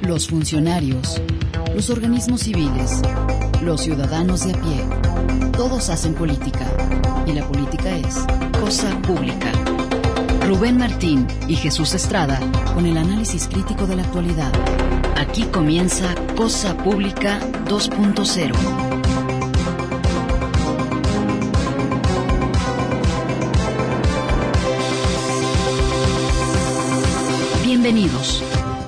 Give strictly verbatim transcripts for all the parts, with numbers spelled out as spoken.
Los funcionarios, los organismos civiles, los ciudadanos de a pie, todos hacen política, y la política es cosa pública. Rubén Martín y Jesús Estrada con el análisis crítico de la actualidad. Aquí comienza Cosa Pública dos punto cero. Bienvenidos.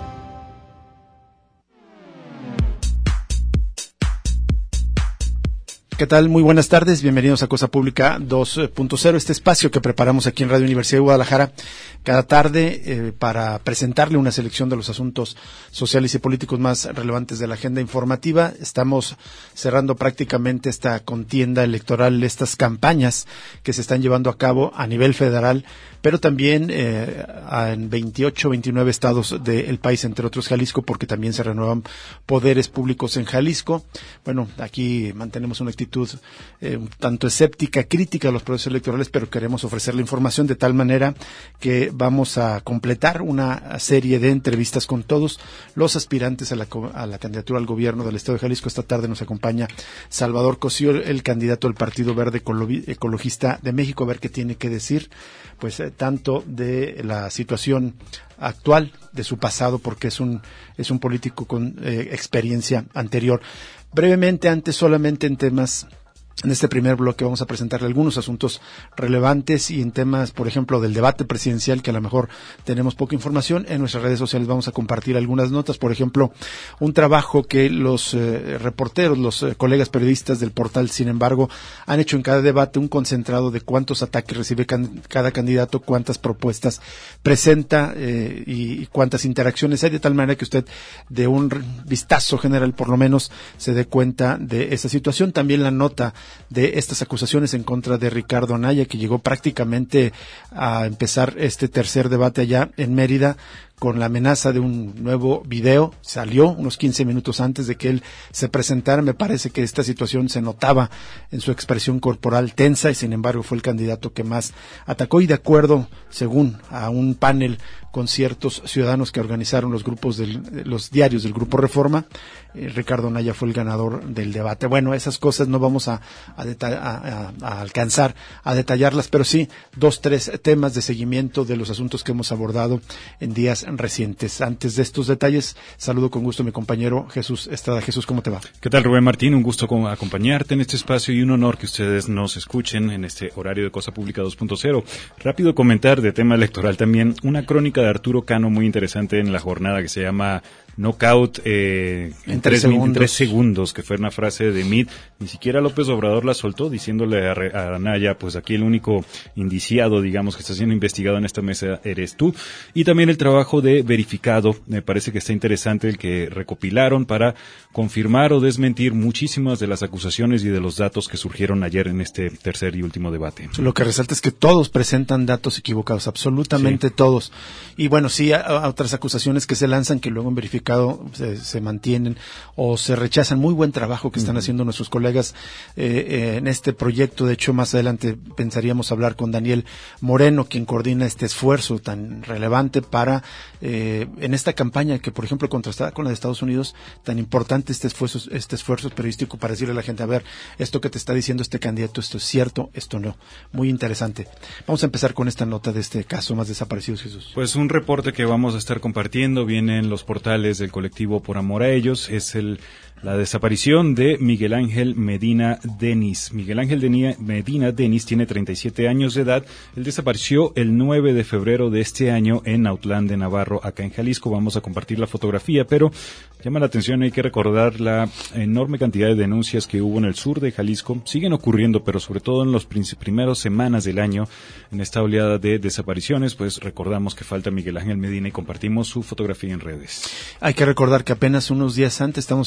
¿Qué tal? Muy buenas tardes, bienvenidos a Cosa Pública dos punto cero, este espacio que preparamos aquí en Radio Universidad de Guadalajara cada tarde eh, para presentarle una selección de los asuntos sociales y políticos más relevantes de la agenda informativa. Estamos cerrando prácticamente esta contienda electoral, estas campañas que se están llevando a cabo a nivel federal, pero también eh, en veintiocho, veintinueve estados del país, entre otros Jalisco, porque también se renuevan poderes públicos en Jalisco. Bueno, aquí mantenemos una actitud eh, un tanto escéptica, crítica a los procesos electorales, pero queremos ofrecerle información de tal manera que vamos a completar una serie de entrevistas con todos los aspirantes a la, a la candidatura al gobierno del estado de Jalisco. Esta tarde nos acompaña Salvador Cosío, el candidato del Partido Verde Ecologista de México, a ver qué tiene que decir, pues eh, tanto de la situación actual, de su pasado, porque es un es un político con eh, experiencia anterior. Brevemente, antes, solamente en temas, en este primer bloque vamos a presentarle algunos asuntos relevantes y en temas, por ejemplo, del debate presidencial, que a lo mejor tenemos poca información. En nuestras redes sociales vamos a compartir algunas notas, por ejemplo, un trabajo que los eh, reporteros, los eh, colegas periodistas del portal, sin embargo, han hecho en cada debate un concentrado de cuántos ataques recibe can, cada candidato, cuántas propuestas presenta eh, y, y cuántas interacciones hay, de tal manera que usted, de un vistazo general, por lo menos, se dé cuenta de esa situación. También la nota de estas acusaciones en contra de Ricardo Anaya, que llegó prácticamente a empezar este tercer debate allá en Mérida con la amenaza de un nuevo video. Salió unos quince minutos antes de que él se presentara. Me parece que esta situación se notaba en su expresión corporal tensa y sin embargo fue el candidato que más atacó, y de acuerdo, según a un panel con ciertos ciudadanos que organizaron los grupos del, los diarios del Grupo Reforma, eh, Ricardo Anaya fue el ganador del debate. Bueno, esas cosas no vamos a, a, deta- a, a, a alcanzar a detallarlas, pero sí dos, tres temas de seguimiento de los asuntos que hemos abordado en días recientes. Antes de estos detalles, saludo con gusto a mi compañero Jesús Estrada. Jesús, ¿cómo te va? ¿Qué tal, Rubén Martín? Un gusto acompañarte en este espacio y un honor que ustedes nos escuchen en este horario de Cosa Pública dos punto cero. Rápido comentar de tema electoral también una crónica de Arturo Cano muy interesante en la jornada que se llama Knockout eh, en, tres segundos. en tres segundos, que fue una frase de Meade. Ni siquiera López Obrador la soltó, diciéndole a, a Anaya, pues aquí el único indiciado, digamos, que está siendo investigado en esta mesa eres tú. Y también el trabajo de verificado, me parece que está interesante el que recopilaron para confirmar o desmentir muchísimas de las acusaciones y de los datos que surgieron ayer en este tercer y último debate. Lo que resalta es que todos presentan datos equivocados, absolutamente sí. Todos. Y bueno, sí, a, a otras acusaciones que se lanzan que luego en verificado Se, se mantienen o se rechazan. Muy buen trabajo que están uh-huh. haciendo nuestros colegas eh, eh, en este proyecto. De hecho, más adelante pensaríamos hablar con Daniel Moreno, quien coordina este esfuerzo tan relevante para, eh, en esta campaña que, por ejemplo, contrastada con la de Estados Unidos, tan importante este esfuerzo, este esfuerzo periodístico para decirle a la gente, a ver, esto que te está diciendo este candidato, esto es cierto, esto no. Muy interesante. Vamos a empezar con esta nota de este caso más desaparecidos, Jesús. Pues un reporte que vamos a estar compartiendo, viene en los portales del colectivo Por Amor a Ellos, es el la desaparición de Miguel Ángel Medina Denis. Miguel Ángel Denia, Medina Denis tiene treinta y siete años de edad. Él desapareció el nueve de febrero de este año en Autlán de Navarro, acá en Jalisco. Vamos a compartir la fotografía, pero llama la atención, hay que recordar la enorme cantidad de denuncias que hubo en el sur de Jalisco. Siguen ocurriendo, pero sobre todo en las primeras semanas del año, en esta oleada de desapariciones, pues recordamos que falta Miguel Ángel Medina y compartimos su fotografía en redes. Hay que recordar que apenas unos días antes, estamos hablando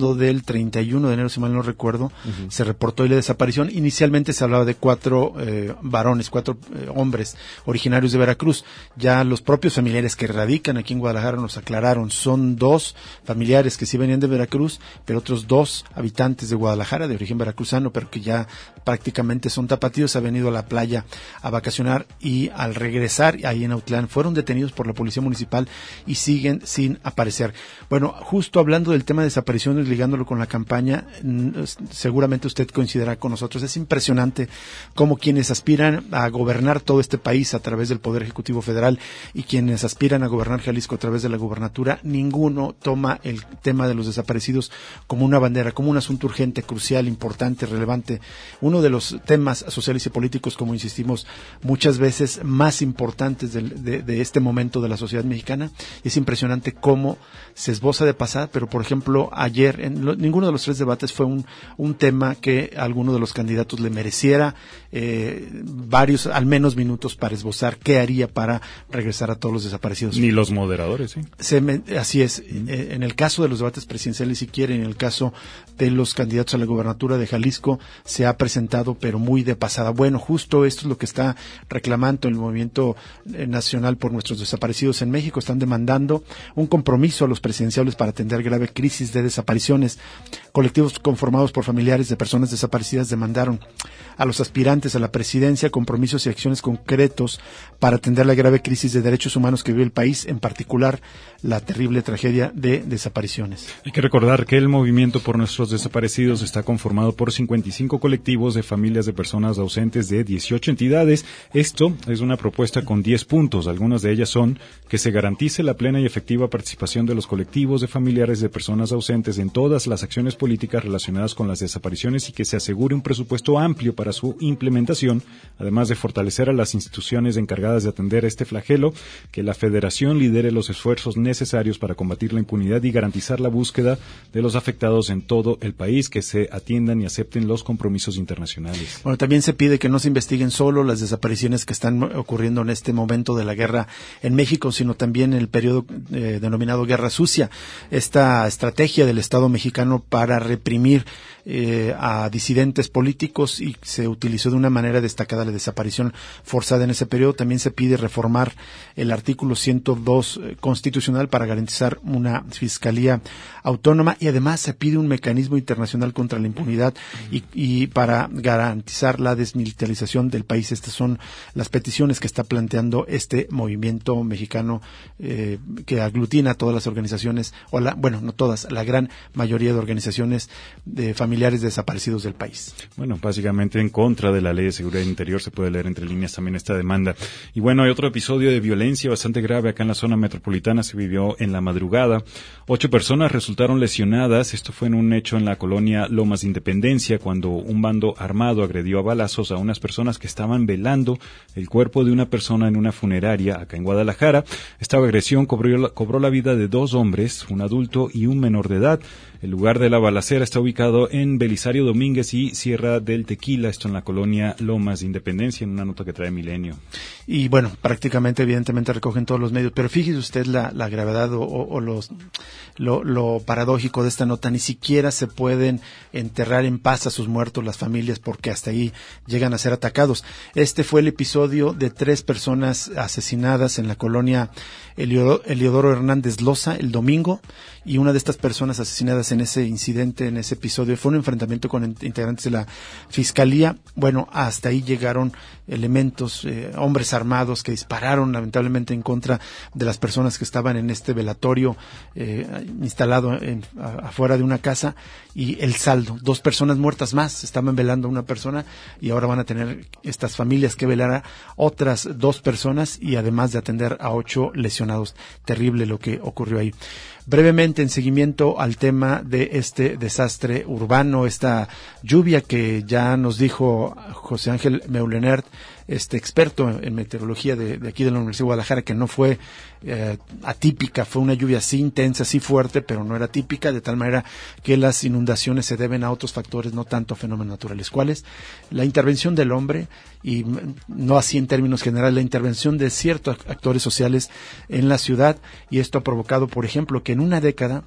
hablando del treinta y uno de enero, si mal no recuerdo, uh-huh. se reportó la desaparición. Inicialmente se hablaba de cuatro eh, varones, cuatro eh, hombres originarios de Veracruz. Ya los propios familiares que radican aquí en Guadalajara nos aclararon, son dos familiares que sí venían de Veracruz, pero otros dos habitantes de Guadalajara, de origen veracruzano, pero que ya prácticamente son tapatíos, han venido a la playa a vacacionar y al regresar ahí en Autlán fueron detenidos por la policía municipal y siguen sin aparecer. Bueno, justo hablando del tema de desapariciones, ligándolo con la campaña, seguramente usted coincidirá con nosotros. Es impresionante cómo quienes aspiran a gobernar todo este país a través del Poder Ejecutivo Federal y quienes aspiran a gobernar Jalisco a través de la gubernatura, ninguno toma el tema de los desaparecidos como una bandera, como un asunto urgente, crucial, importante, relevante. Uno de los temas sociales y políticos, como insistimos muchas veces, más importantes de, de, de este momento de la sociedad mexicana. Es impresionante cómo se esboza de pasada, pero por ejemplo ayer en lo, ninguno de los tres debates fue un, un tema que a alguno de los candidatos le mereciera eh, varios, al menos minutos para esbozar qué haría para regresar a todos los desaparecidos. Ni los moderadores, ¿sí? Se me, así es. Mm. Eh, en el caso de los debates presidenciales, si quieren, en el caso de los candidatos a la gubernatura de Jalisco, se ha presentado, pero muy de pasada. Bueno, justo esto es lo que está reclamando el movimiento eh, nacional por nuestros desaparecidos en México. Están demandando un compromiso a los presidenciables para atender grave crisis de desapariciones. Colectivos conformados por familiares de personas desaparecidas demandaron a los aspirantes a la presidencia compromisos y acciones concretos para atender la grave crisis de derechos humanos que vive el país, en particular la terrible tragedia de desapariciones. Hay que recordar que el movimiento por nuestros desaparecidos está conformado por cincuenta y cinco colectivos de familias de personas ausentes de dieciocho entidades. Esto es una propuesta con diez puntos. Algunas de ellas son que se garantice la plena y efectiva participación de los colectivos de familiares de personas ausentes en todas las acciones políticas relacionadas con las desapariciones y que se asegure un presupuesto amplio para su implementación, además de fortalecer a las instituciones encargadas de atender este flagelo, que la Federación lidere los esfuerzos necesarios para combatir la impunidad y garantizar la búsqueda de los afectados en todo el país, que se atiendan y acepten los compromisos internacionales. Bueno, también se pide que no se investiguen solo las desapariciones que están ocurriendo en este momento de la guerra en México, sino también en el periodo eh, denominado Guerra Sucia. Esta estrategia del Estado mexicano para reprimir eh, a disidentes políticos, y se utilizó de una manera destacada la desaparición forzada en ese periodo. También se pide reformar el artículo ciento dos eh, constitucional para garantizar una fiscalía autónoma, y además se pide un mecanismo internacional contra la impunidad y, y para garantizar la desmilitarización del país. Estas son las peticiones que está planteando este movimiento mexicano eh, que aglutina a todas las organizaciones, o la, bueno, no todas, la gran mayoría de organizaciones de familiares desaparecidos del país. Bueno, básicamente en contra de la Ley de Seguridad Interior, se puede leer entre líneas también esta demanda. Y bueno, hay otro episodio de violencia bastante grave acá en la zona metropolitana, se vivió en la madrugada. Ocho personas resultaron lesionadas. Esto fue en un hecho en la colonia Lomas de Independencia, cuando un bando armado agredió a balazos a unas personas que estaban velando el cuerpo de una persona en una funeraria acá en Guadalajara. Esta agresión cobró, cobró la vida de dos hombres, un adulto y un menor de edad. El lugar de la balacera está ubicado en Belisario Domínguez y Sierra del Tequila, esto en la colonia Lomas de Independencia, en una nota que trae Milenio. Y bueno, prácticamente, evidentemente, recogen todos los medios, pero fíjese usted la, la gravedad o, o los, lo, lo paradójico de esta nota. Ni siquiera se pueden enterrar en paz a sus muertos las familias, porque hasta ahí llegan a ser atacados. Este fue el episodio de tres personas asesinadas en la colonia Eliodoro Hernández Loza el domingo, y una de estas personas asesinadas en ese incidente, en ese episodio, fue un enfrentamiento con integrantes de la Fiscalía. Bueno, hasta ahí llegaron elementos, eh, hombres armados que dispararon lamentablemente en contra de las personas que estaban en este velatorio eh, instalado en, a, afuera de una casa, y el saldo, dos personas muertas más. Estaban velando a una persona y ahora van a tener estas familias que velar a otras dos personas, y además de atender a ocho lesionados. Terrible lo que ocurrió ahí. Brevemente, en seguimiento al tema de este desastre urbano, esta lluvia que ya nos dijo José Ángel Meulenert, este experto en meteorología de, de aquí de la Universidad de Guadalajara, que no fue eh, atípica, fue una lluvia sí intensa, sí fuerte, pero no era típica, de tal manera que las inundaciones se deben a otros factores, no tanto a fenómenos naturales. ¿Cuáles? La intervención del hombre, y no así en términos generales, la intervención de ciertos actores sociales en la ciudad, y esto ha provocado, por ejemplo, que en una década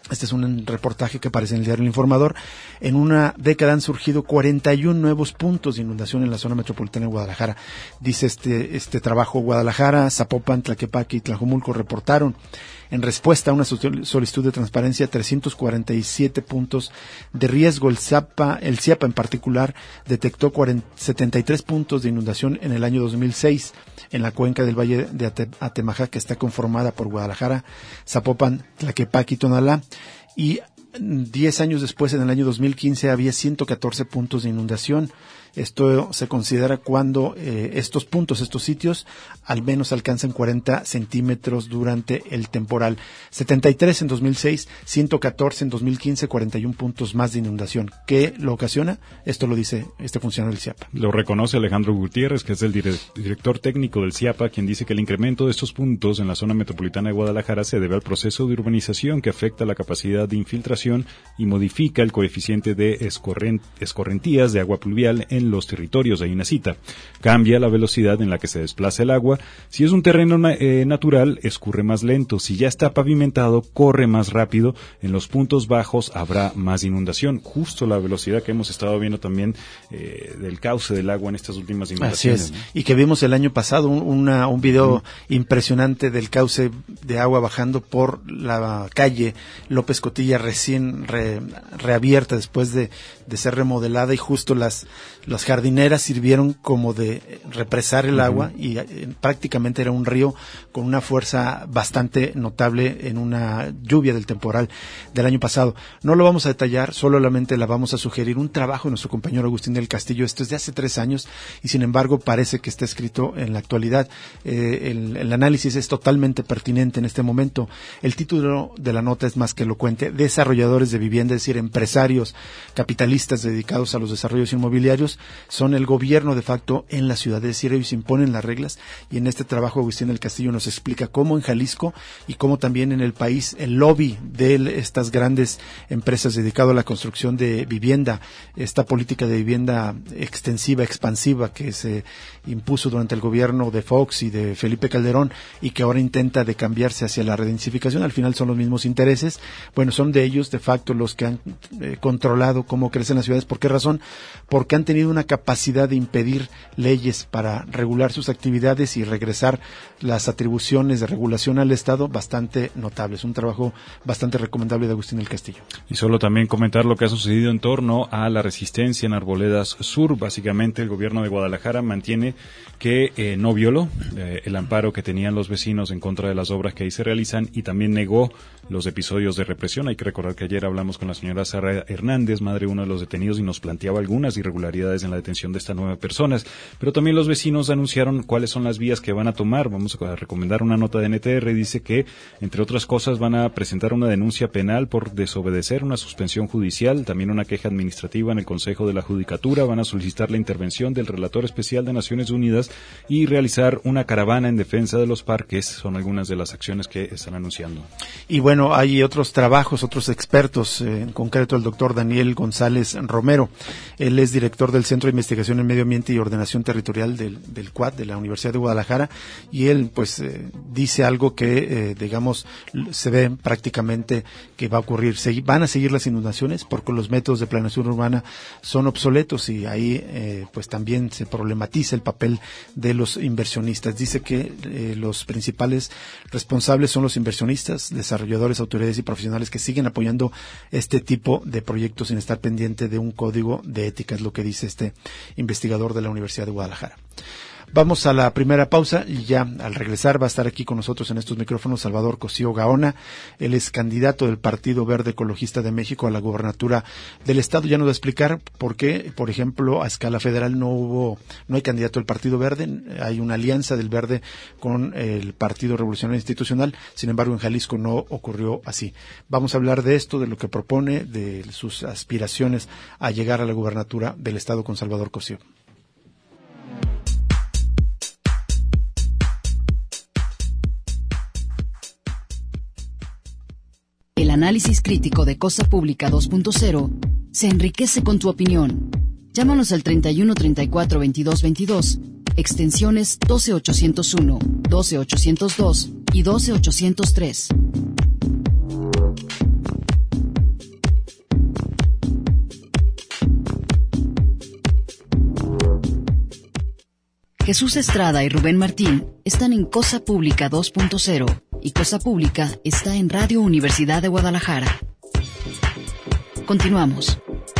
Este es un reportaje que aparece en el diario El Informador. En una década han surgido cuarenta y uno nuevos puntos de inundación en la zona metropolitana de Guadalajara. Dice este este trabajo, Guadalajara, Zapopan, Tlaquepaque y Tlajomulco reportaron en respuesta a una solicitud de transparencia trescientos cuarenta y siete puntos de riesgo. El CIAPA, el CIAPA en particular detectó setenta y tres puntos de inundación en el año dos mil seis en la cuenca del Valle de Atemajac, que está conformada por Guadalajara, Zapopan, Tlaquepaque y Tonalá. Y diez años después, en el año dos mil quince, había ciento catorce puntos de inundación. Esto se considera cuando eh, estos puntos, estos sitios, al menos alcanzan cuarenta centímetros durante el temporal. setenta y tres en dos mil seis, ciento catorce en dos mil quince, cuarenta y uno puntos más de inundación. ¿Qué lo ocasiona? Esto lo dice este funcionario del CIAPA. Lo reconoce Alejandro Gutiérrez, que es el dire- director técnico del CIAPA, quien dice que el incremento de estos puntos en la zona metropolitana de Guadalajara se debe al proceso de urbanización que afecta la capacidad de infiltración y modifica el coeficiente de escorren- escorrentías de agua pluvial en los territorios de Inacita. Cambia la velocidad en la que se desplaza el agua. Si es un terreno na- eh, natural, escurre más lento. Si ya está pavimentado, corre más rápido. En los puntos bajos habrá más inundación. Justo la velocidad que hemos estado viendo también eh, del cauce del agua en estas últimas inundaciones. Así es. ¿No? Y que vimos el año pasado un, una, un video mm. impresionante del cauce de agua bajando por la calle López Cotilla, recién re, reabierta después de, de ser remodelada, y justo las Las jardineras sirvieron como de represar el uh-huh. agua, y eh, prácticamente era un río con una fuerza bastante notable en una lluvia del temporal del año pasado. No lo vamos a detallar, solamente la vamos a sugerir. Un trabajo de nuestro compañero Agustín del Castillo. Esto es de hace tres años y sin embargo parece que está escrito en la actualidad. Eh, el, el análisis es totalmente pertinente en este momento. El título de la nota es más que elocuente: desarrolladores de vivienda, es decir, empresarios capitalistas dedicados a los desarrollos inmobiliarios, son el gobierno de facto en la ciudad, es decir, ellos imponen las reglas. Y en este trabajo Agustín del Castillo nos explica cómo en Jalisco y cómo también en el país el lobby de estas grandes empresas dedicado a la construcción de vivienda, esta política de vivienda extensiva, expansiva que se impuso durante el gobierno de Fox y de Felipe Calderón y que ahora intenta de cambiarse hacia la redensificación, al final son los mismos intereses. Bueno, son de ellos de facto los que han eh, controlado cómo crecen las ciudades. ¿Por qué razón? Porque han tenido una capacidad de impedir leyes para regular sus actividades y regresar las atribuciones de regulación al Estado bastante notables. Un trabajo bastante recomendable de Agustín del Castillo. Y solo también comentar lo que ha sucedido en torno a la resistencia en Arboledas Sur. Básicamente el gobierno de Guadalajara mantiene que eh, no violó eh, el amparo que tenían los vecinos en contra de las obras que ahí se realizan, y también negó los episodios de represión. Hay que recordar que ayer hablamos con la señora Sara Hernández, madre de uno de los detenidos, y nos planteaba algunas irregularidades en la detención de estas nueve personas. Pero también los vecinos anunciaron cuáles son las vías que van a tomar. Vamos a recomendar una nota de N T R. Dice que, entre otras cosas, van a presentar una denuncia penal por desobedecer, una suspensión judicial, también una queja administrativa en el Consejo de la Judicatura. Van a solicitar la intervención del Relator Especial de Naciones Unidas y realizar una caravana en defensa de los parques. Son algunas de las acciones que están anunciando. Y bueno, hay otros trabajos, otros expertos, eh, en concreto el doctor Daniel González Romero. Él es director del Centro de Investigación en Medio Ambiente y Ordenación Territorial del, del C U A D, de la Universidad de Guadalajara, y él pues eh, dice algo que, eh, digamos, se ve prácticamente que va a ocurrir. Se, van a seguir las inundaciones porque los métodos de planeación urbana son obsoletos, y ahí eh, pues también se problematiza el papel de los inversionistas. Dice que eh, los principales responsables son los inversionistas, desarrolladores, autoridades y profesionales que siguen apoyando este tipo de proyectos sin estar pendiente de un código de ética, es lo que dice este investigador de la Universidad de Guadalajara. Vamos a la primera pausa y ya al regresar va a estar aquí con nosotros en estos micrófonos Salvador Cosío Gaona. Él es candidato del Partido Verde Ecologista de México a la gubernatura del Estado. Ya nos va a explicar por qué, por ejemplo, a escala federal no hubo, no hay candidato del Partido Verde. Hay una alianza del Verde con el Partido Revolucionario Institucional. Sin embargo, en Jalisco no ocurrió así. Vamos a hablar de esto, de lo que propone, de sus aspiraciones a llegar a la gubernatura del Estado con Salvador Cosío. El análisis crítico de Cosa Pública dos punto cero se enriquece con tu opinión. Llámanos al treinta y uno, treinta y cuatro, veintidós, veintidós, extensiones doce ochocientos uno, doce ochocientos dos y doce ochocientos tres. Jesús Estrada y Rubén Martín están en Cosa Pública dos punto cero y Cosa Pública está en Radio Universidad de Guadalajara. Continuamos.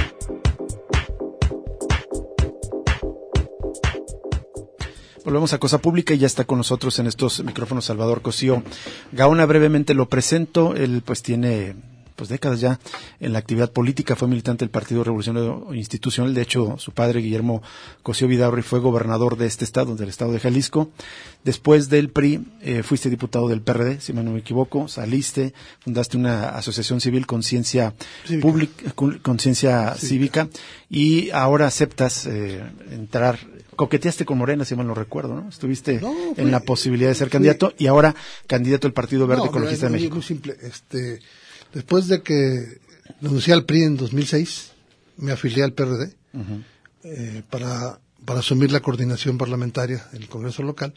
Volvemos a Cosa Pública y ya está con nosotros en estos micrófonos Salvador Cosío Gaona. Brevemente lo presento. Él pues tiene pues décadas ya en la actividad política, fue militante del Partido Revolucionario Institucional. De hecho, su padre, Guillermo Cosío Vidaurri, fue gobernador de este estado, del estado de Jalisco. Después del P R I, eh, fuiste diputado del P R D, si no me equivoco, saliste, fundaste una asociación civil, Conciencia Pública, Conciencia Cívica, y ahora aceptas eh, entrar, coqueteaste con Morena, si mal no recuerdo, ¿no? Estuviste no, fue, en la posibilidad de ser candidato fue, y ahora candidato del Partido Verde no, Ecologista no, de México. Muy simple, este... Después de que renuncié al P R I en dos mil seis, me afilié al P R D uh-huh. eh, para, para asumir la coordinación parlamentaria del Congreso local.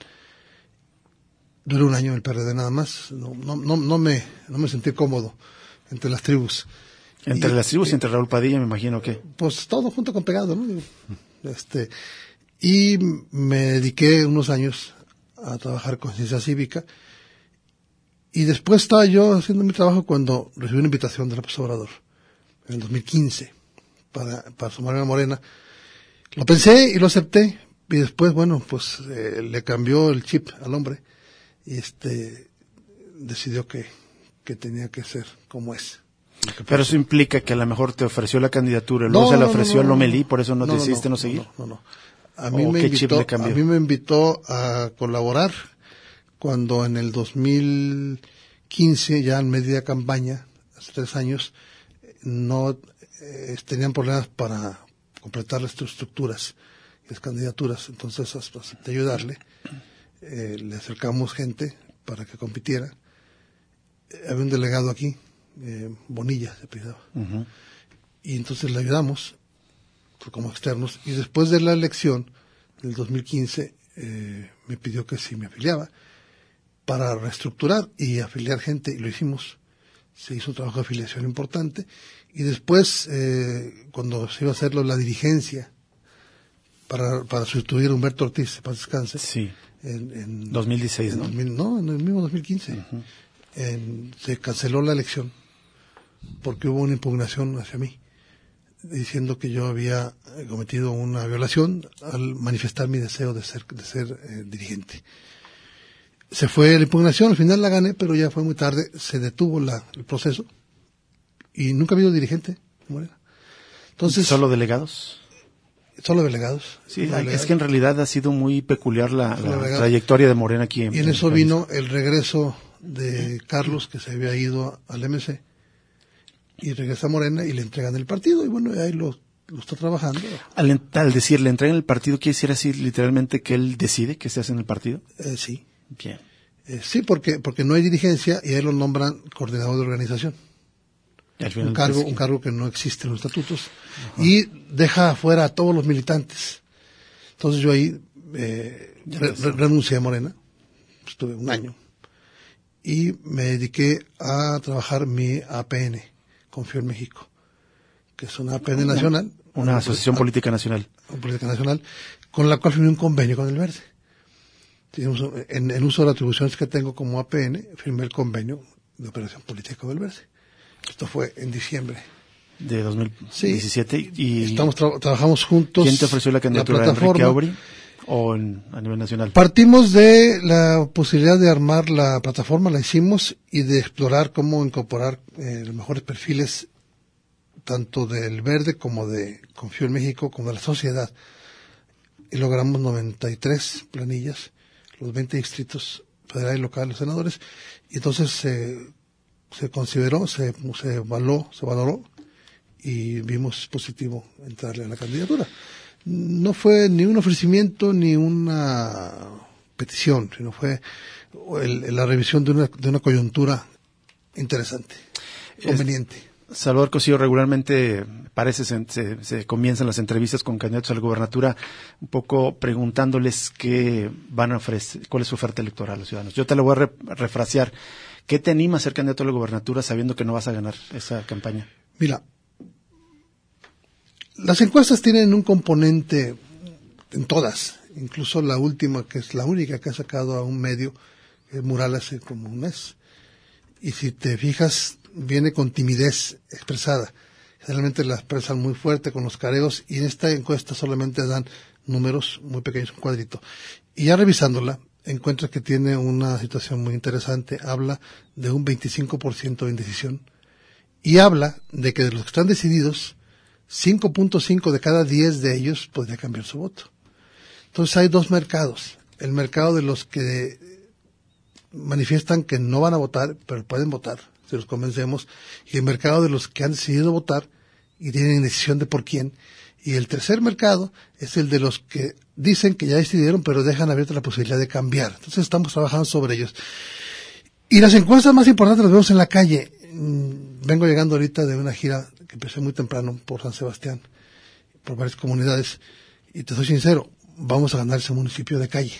Duré un año en el P R D nada más. No, no, no, no, me, no me sentí cómodo entre las tribus. Entre y, las tribus y eh, entre Raúl Padilla, me imagino que. Pues todo junto con pegado, ¿no? Este, y me dediqué unos años a trabajar con Conciencia Cívica. Y después estaba yo haciendo mi trabajo cuando recibí una invitación de López Obrador, en el dos mil quince, para, para sumarme a Morena. Lo pensé y lo acepté, y después, bueno, pues eh, le cambió el chip al hombre, y este decidió que, que tenía que ser como es. Pero eso implica que a lo mejor te ofreció la candidatura, luego no, se la ofreció no, no, no, a Lomelí, por eso no, no decidiste no, no seguir. No, no, no. A mí, me invitó, a mí me invitó a colaborar cuando en el dos mil quince, ya en media campaña, hace tres años, no eh, tenían problemas para completar las estructuras y las candidaturas, entonces acepté ayudarle, eh, le acercamos gente para que compitiera. Eh, había un delegado aquí, eh, Bonilla se apellidaba, uh-huh. y entonces le ayudamos como externos, y después de la elección del dos mil quince eh, me pidió que si me afiliaba para reestructurar y afiliar gente, y lo hicimos. Se hizo un trabajo de afiliación importante, y después, eh, cuando se iba a hacerlo la dirigencia, para, para sustituir a Humberto Ortiz, para descanse. Sí. En, en dos mil dieciséis, en ¿no? dos mil, no, en el mismo dos mil quince. Uh-huh. En, se canceló la elección, porque hubo una impugnación hacia mí, diciendo que yo había cometido una violación al manifestar mi deseo de ser, de ser eh, dirigente. Se fue la impugnación, al final la gané, pero ya fue muy tarde, se detuvo la, el proceso y nunca ha habido dirigente Morena. Entonces, ¿solo delegados? Solo delegados. Sí, solo delegados. Es que en realidad ha sido muy peculiar la, la trayectoria de Morena aquí. En, y en, en eso vino el regreso de Carlos, que se había ido al M C, y regresa a Morena y le entregan el partido, y bueno, ahí lo, lo está trabajando. Al, al decir, le entregan el partido, ¿quiere decir así literalmente que él decide que se hace en el partido? Eh, sí. Bien. Eh, sí, porque porque no hay dirigencia y ahí lo nombran coordinador de organización. Un cargo, un cargo que no existe en los estatutos. Ajá. Y deja afuera a todos los militantes. Entonces yo ahí eh, re, re, renuncié a Morena, estuve un año, y me dediqué a trabajar mi A P N, Confío en México, que es una A P N una, nacional. Una, una asociación a, política nacional. Política nacional, con la cual firmé un convenio con el Verde. En, en uso de las atribuciones que tengo como A P N, firmé el convenio de operación política del Verde. Esto fue en diciembre. De dos mil diecisiete. Sí, y estamos tra- trabajamos juntos. ¿Quién te ofreció la candidatura? La ¿Enrique Aubry o en, a nivel nacional? Partimos de la posibilidad de armar la plataforma, la hicimos, y de explorar cómo incorporar eh, los mejores perfiles, tanto del Verde como de Confío en México, como de la sociedad. Y logramos noventa y tres planillas, los veinte distritos federal y local, los senadores, y entonces se, se consideró, se, se evaluó, se valoró, y vimos positivo entrarle a la candidatura. No fue ni un ofrecimiento ni una petición, sino fue el, la revisión de una, de una coyuntura interesante, conveniente. Es... Salvador Cosío, regularmente parece se, se, se comienzan las entrevistas con candidatos a la gobernatura un poco preguntándoles qué van a ofrecer, cuál es su oferta electoral a los ciudadanos. Yo te lo voy a re, refrasear. ¿Qué te anima a ser candidato a la gobernatura sabiendo que no vas a ganar esa campaña? Mira, las encuestas tienen un componente, en todas, incluso la última, que es la única que ha sacado a un medio, el Mural, hace como un mes. Y si te fijas, viene con timidez expresada. Generalmente la expresan muy fuerte con los careos, y en esta encuesta solamente dan números muy pequeños, un cuadrito. Y ya revisándola, encuentras que tiene una situación muy interesante. Habla de un veinticinco por ciento de indecisión, y habla de que de los que están decididos, cinco punto cinco de cada diez de ellos podría cambiar su voto. Entonces hay dos mercados. El mercado de los que manifiestan que no van a votar, pero pueden votar, si los convencemos, y el mercado de los que han decidido votar y tienen decisión de por quién. Y el tercer mercado es el de los que dicen que ya decidieron, pero dejan abierta la posibilidad de cambiar. Entonces estamos trabajando sobre ellos. Y las encuestas más importantes las vemos en la calle. Vengo llegando ahorita de una gira que empecé muy temprano por San Sebastián, por varias comunidades, y te soy sincero, vamos a ganar ese municipio de calle.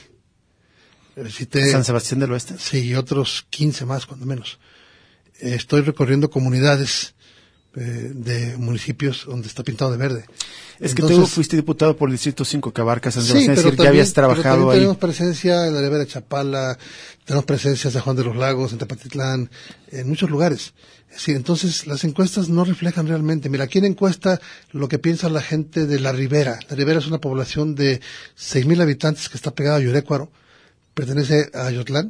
Visité, ¿San Sebastián del Oeste? Sí, y otros quince más, cuando menos. Eh, estoy recorriendo comunidades eh, de municipios donde está pintado de verde. Es que Entonces, tú fuiste diputado por el Distrito cinco que abarca San sí, Sebastián, es decir, también, ya habías trabajado ahí. Tenemos presencia en la Ribera de Chapala, tenemos presencia en San Juan de los Lagos, en Tepatitlán, en muchos lugares. Sí, entonces las encuestas no reflejan realmente. Mira, aquí en encuesta lo que piensa la gente de la Ribera. La Ribera es una población de seis mil habitantes que está pegada a Yurécuaro, pertenece a Ayotlán.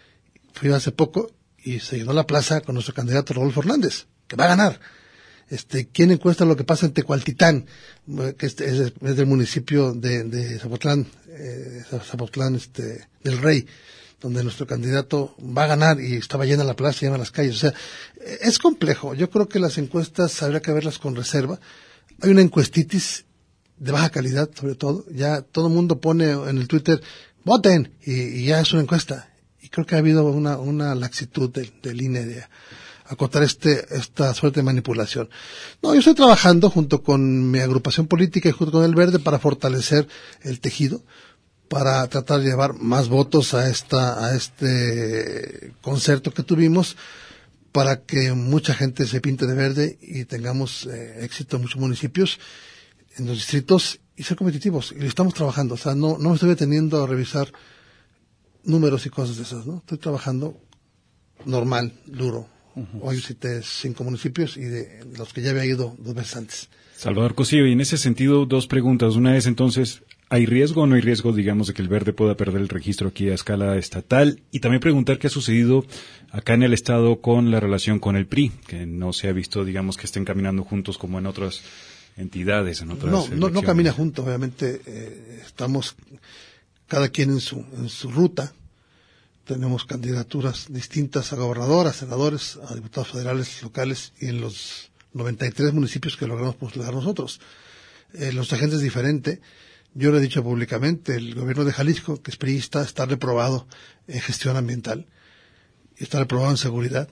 Fui hace poco y se llenó la plaza con nuestro candidato Rodolfo Hernández, que va a ganar. Este, ¿quién encuesta lo que pasa en Tecualtitán, que es, es, es del municipio de, de Zapotlán, eh, Zapotlán, este, del Rey, donde nuestro candidato va a ganar y estaba llena la plaza, llena las calles? O sea, es complejo. Yo creo que las encuestas habría que verlas con reserva. Hay una encuestitis de baja calidad, sobre todo. Ya todo el mundo pone en el Twitter, voten, y, y ya es una encuesta. Y creo que ha habido una, una laxitud del, del I N E de acotar este, esta suerte de manipulación. No, yo estoy trabajando junto con mi agrupación política y junto con el Verde para fortalecer el tejido, para tratar de llevar más votos a esta, a este concierto que tuvimos, para que mucha gente se pinte de verde y tengamos eh, éxito en muchos municipios, en los distritos, y ser competitivos. Y estamos trabajando. O sea, no, no me estoy deteniendo a revisar números y cosas de esas, ¿no? Estoy trabajando normal, duro. Uh-huh. Hoy visité cinco municipios y de los que ya había ido dos veces antes. Salvador Cosío, y en ese sentido, dos preguntas. Una es entonces, ¿hay riesgo o no hay riesgo, digamos, de que el Verde pueda perder el registro aquí a escala estatal? Y también preguntar qué ha sucedido acá en el Estado con la relación con el P R I, que no se ha visto, digamos, que estén caminando juntos como en otras entidades, en otras No, no, no camina juntos, obviamente. Eh, estamos cada quien en su, en su ruta. Tenemos candidaturas distintas a gobernadoras, senadores, a diputados federales, locales, y en los noventa y tres municipios que logramos postular nosotros. Eh, nuestra gente es diferente. Yo lo he dicho públicamente, el gobierno de Jalisco, que es priista, está reprobado en gestión ambiental, está reprobado en seguridad,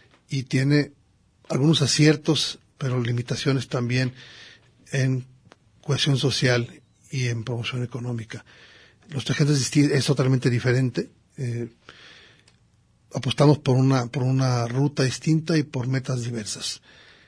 y tiene algunos aciertos, pero limitaciones también en cohesión social y en promoción económica. Nuestra gente es, es totalmente diferente. Eh, apostamos por una por una ruta distinta y por metas diversas.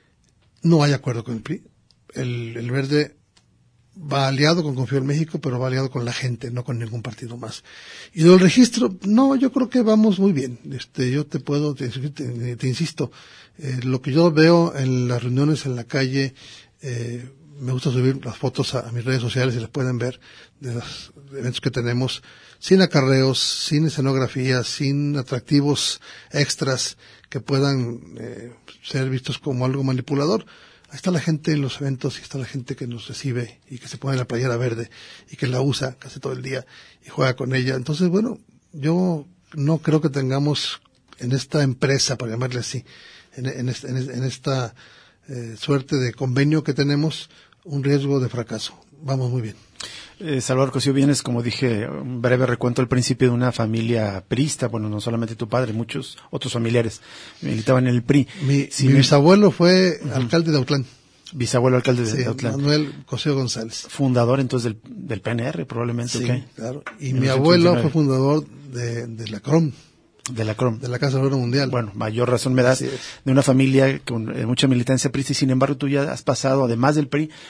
No hay acuerdo con el P R I. El, el Verde va aliado con Confío en México, pero va aliado con la gente, no con ningún partido más. Y del registro, no, yo creo que vamos muy bien. Este, yo te puedo, te, te, te insisto, eh, lo que yo veo en las reuniones en la calle, eh, me gusta subir las fotos a, a mis redes sociales y las pueden ver de los eventos que tenemos, sin acarreos, sin escenografías, sin atractivos extras que puedan eh, ser vistos como algo manipulador. Ahí está la gente en los eventos y está la gente que nos recibe y que se pone la playera verde y que la usa casi todo el día y juega con ella. Entonces, bueno, yo no creo que tengamos en esta empresa, por llamarle así, en, en, este, en esta eh, suerte de convenio que tenemos, un riesgo de fracaso. Vamos muy bien. Eh, Salvador Cosío, vienes, como dije, un breve recuento al principio de una familia priista. Bueno, no solamente tu padre, muchos otros familiares militaban en el P R I. Mi, si mi me... bisabuelo fue uh-huh. alcalde de Autlán. Bisabuelo alcalde de, sí, de Autlán. Manuel Cosío González. Fundador entonces del, del P N R, probablemente. Sí, okay. claro. Y mi abuelo fue fundador de, de la C R O M. De la C R O M. De la Casa del Oro Mundial. Bueno, mayor razón me das de una familia con eh, mucha militancia priista, y sin embargo tú ya has pasado, además del P R I,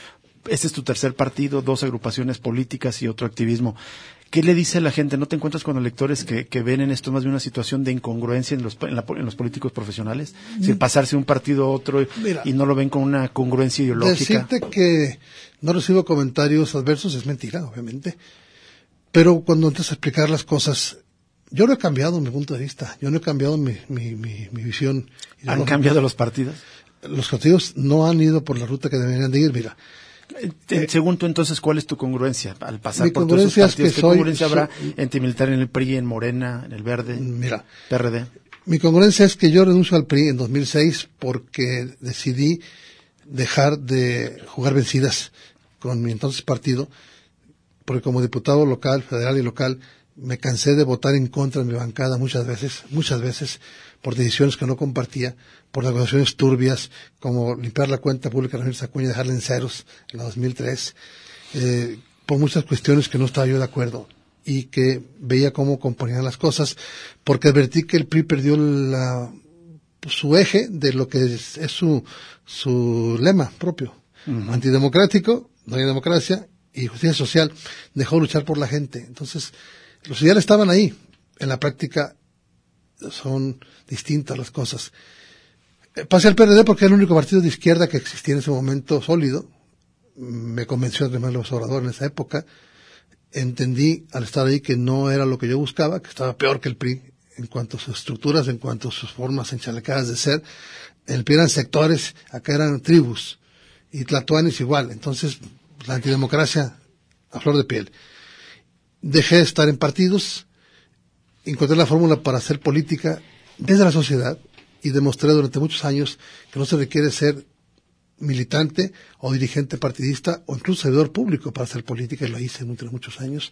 este es tu tercer partido, dos agrupaciones políticas y otro activismo. ¿Qué le dice a la gente? ¿No te encuentras con electores que, que ven en esto más bien una situación de incongruencia en los, en, la, en los políticos profesionales? Es decir, pasarse de un partido a otro Mira, y no lo ven con una congruencia ideológica. Decirte que no recibo comentarios adversos es mentira, obviamente. Pero cuando empiezas a explicar las cosas, yo no he cambiado mi punto de vista, yo no he cambiado mi, mi, mi, mi visión. ¿Han cambiado los partidos? Los partidos no han ido por la ruta que deberían de ir, mira. Eh, Según tú, entonces, ¿cuál es tu congruencia al pasar mi por todos esos partidos? Es que ¿Qué soy, congruencia soy, habrá entre militar en el P R I, en Morena, en el Verde, mira, P R D? Mi congruencia es que yo renuncio al P R I en dos mil seis porque decidí dejar de jugar vencidas con mi entonces partido, porque como diputado local, federal y local, me cansé de votar en contra de mi bancada muchas veces, muchas veces, por decisiones que no compartía, por negociaciones turbias, como limpiar la cuenta pública de Ramírez Acuña y dejarla en ceros en la dos mil tres, eh, por muchas cuestiones que no estaba yo de acuerdo y que veía cómo componían las cosas, porque advertí que el P R I perdió la, su eje de lo que es, es su, su lema propio, uh-huh. Antidemocrático, no hay democracia, y justicia social, dejó de luchar por la gente. Entonces, los ideales estaban ahí, en la práctica son distintas las cosas. Pasé al P R D porque era el único partido de izquierda que existía en ese momento sólido. Me convenció Andrés Manuel López Obrador en esa época. Entendí al estar ahí que no era lo que yo buscaba, que estaba peor que el P R I en cuanto a sus estructuras, en cuanto a sus formas enchalecadas de ser. El P R I eran sectores, acá eran tribus, y tlatoanes igual. Entonces, la antidemocracia a flor de piel. Dejé de estar en partidos, encontré la fórmula para hacer política desde la sociedad y demostré durante muchos años que no se requiere ser militante o dirigente partidista o incluso servidor público para hacer política, y lo hice durante muchos años.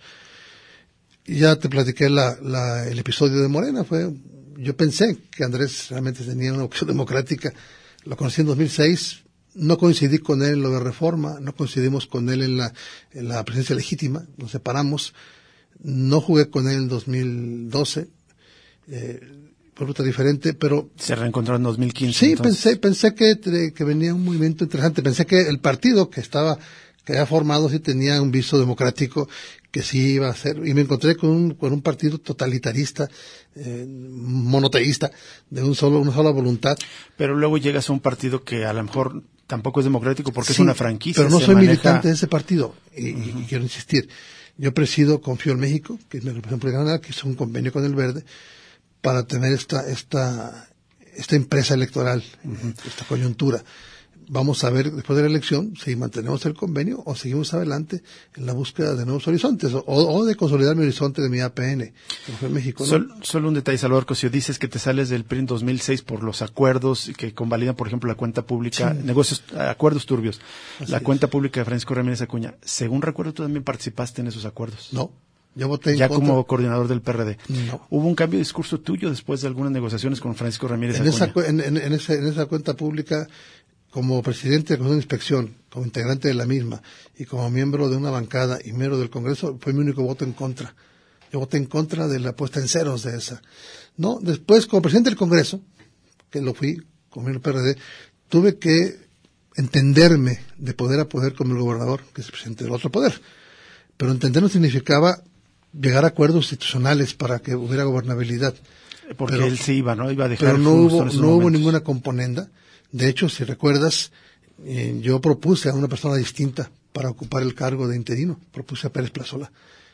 Y ya te platiqué la, la, el episodio de Morena. Fue, yo pensé que Andrés realmente tenía una opción democrática. Lo conocí en dos mil seis. No coincidí con él en lo de Reforma, no coincidimos con él en la, en la presidencia legítima, nos separamos. No jugué con él en dos mil doce, eh, por ruta diferente, pero... Se reencontró en dos mil quince. Sí, entonces. pensé, pensé que, que venía un movimiento interesante. Pensé que el partido que estaba, que había formado sí tenía un viso democrático, que sí iba a ser, y me encontré con un, con un partido totalitarista, eh, monoteísta, de un solo, una sola voluntad. Pero luego llegas a un partido que a lo mejor tampoco es democrático porque sí, es una franquicia. Pero no soy maneja... militante de ese partido, y, uh-huh. y quiero insistir. Yo presido Confío en México, que es mi representación política, que hizo un convenio con el Verde para tener esta esta esta empresa electoral, uh-huh. esta coyuntura. Vamos a ver después de la elección si mantenemos el convenio o seguimos adelante en la búsqueda de nuevos horizontes o, o de consolidar mi horizonte de mi A P N, Confío en México, ¿no? Sol, solo un detalle, Salvador Cosío. Dices que te sales del P R I en dos mil seis por los acuerdos que convalidan, por ejemplo, la cuenta pública, sí. negocios, acuerdos turbios, Así la es. cuenta pública de Francisco Ramírez Acuña. Según recuerdo, tú también participaste en esos acuerdos. No. Yo voté en ya contra. como coordinador del P R D. No. ¿Hubo un cambio de discurso tuyo después de algunas negociaciones con Francisco Ramírez en Acuña? Esa, en, en, en, ese, en esa cuenta pública, como presidente de la Comisión de Inspección, como integrante de la misma y como miembro de una bancada y miembro del Congreso, fue mi único voto en contra. Yo voté en contra de la puesta en ceros de esa. No, después, como presidente del Congreso, que lo fui, como el P R D, tuve que entenderme de poder a poder con el gobernador, que es el presidente del otro poder. Pero entenderlo significaba llegar a acuerdos institucionales para que hubiera gobernabilidad. Porque pero, él se iba, ¿no? Iba a dejar pero no hubo, no hubo ninguna componenda. De hecho, si recuerdas, eh, yo propuse a una persona distinta para ocupar el cargo de interino. Propuse a Pérez Plazola.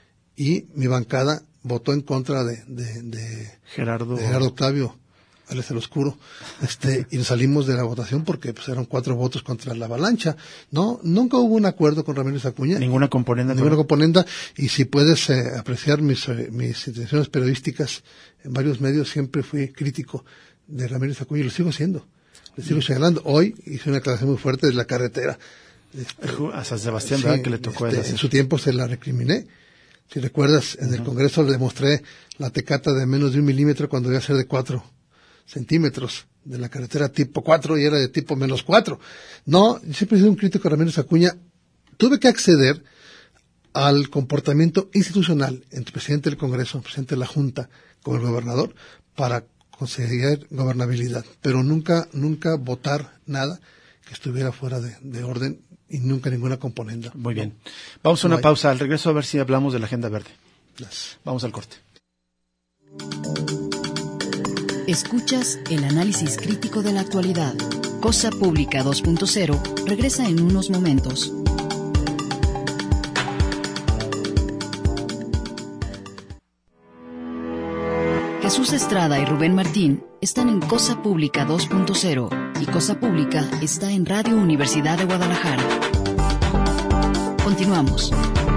Y mi bancada votó en contra de, de, de, Gerardo. de Gerardo Octavio, Alex el Oscuro. Este, y nos salimos de la votación porque pues eran cuatro votos contra la avalancha. No, nunca hubo un acuerdo con Ramírez Acuña. Ninguna componenda. Ninguna componenda. Y si puedes eh, apreciar mis, eh, mis intenciones periodísticas en varios medios, siempre fui crítico de Ramírez Acuña y lo sigo siendo. Le sigo señalando. Hoy hice una aclaración muy fuerte de la carretera. Este, a San Sebastián, ¿verdad? Sí, que le tocó este, a él en su tiempo se la recriminé. Si recuerdas, en uh-huh. el Congreso le demostré la tecata de menos de un milímetro cuando debía ser de cuatro centímetros de la carretera tipo cuatro y era de tipo menos cuatro. No, yo siempre he sido un crítico de Ramírez Acuña. Tuve que acceder al comportamiento institucional entre el presidente del Congreso, el presidente de la Junta, con el gobernador, para conseguir gobernabilidad, pero nunca, nunca votar nada que estuviera fuera de, de orden y nunca ninguna componenda. Muy bien. Vamos a una no pausa. Al regreso a ver si hablamos de la Agenda Verde. Gracias. Vamos al corte. Escuchas el análisis crítico de la actualidad. Cosa Pública dos punto cero regresa en unos momentos. Jesús Estrada y Rubén Martín están en Cosa Pública dos punto cero y Cosa Pública está en Radio Universidad de Guadalajara. Continuamos.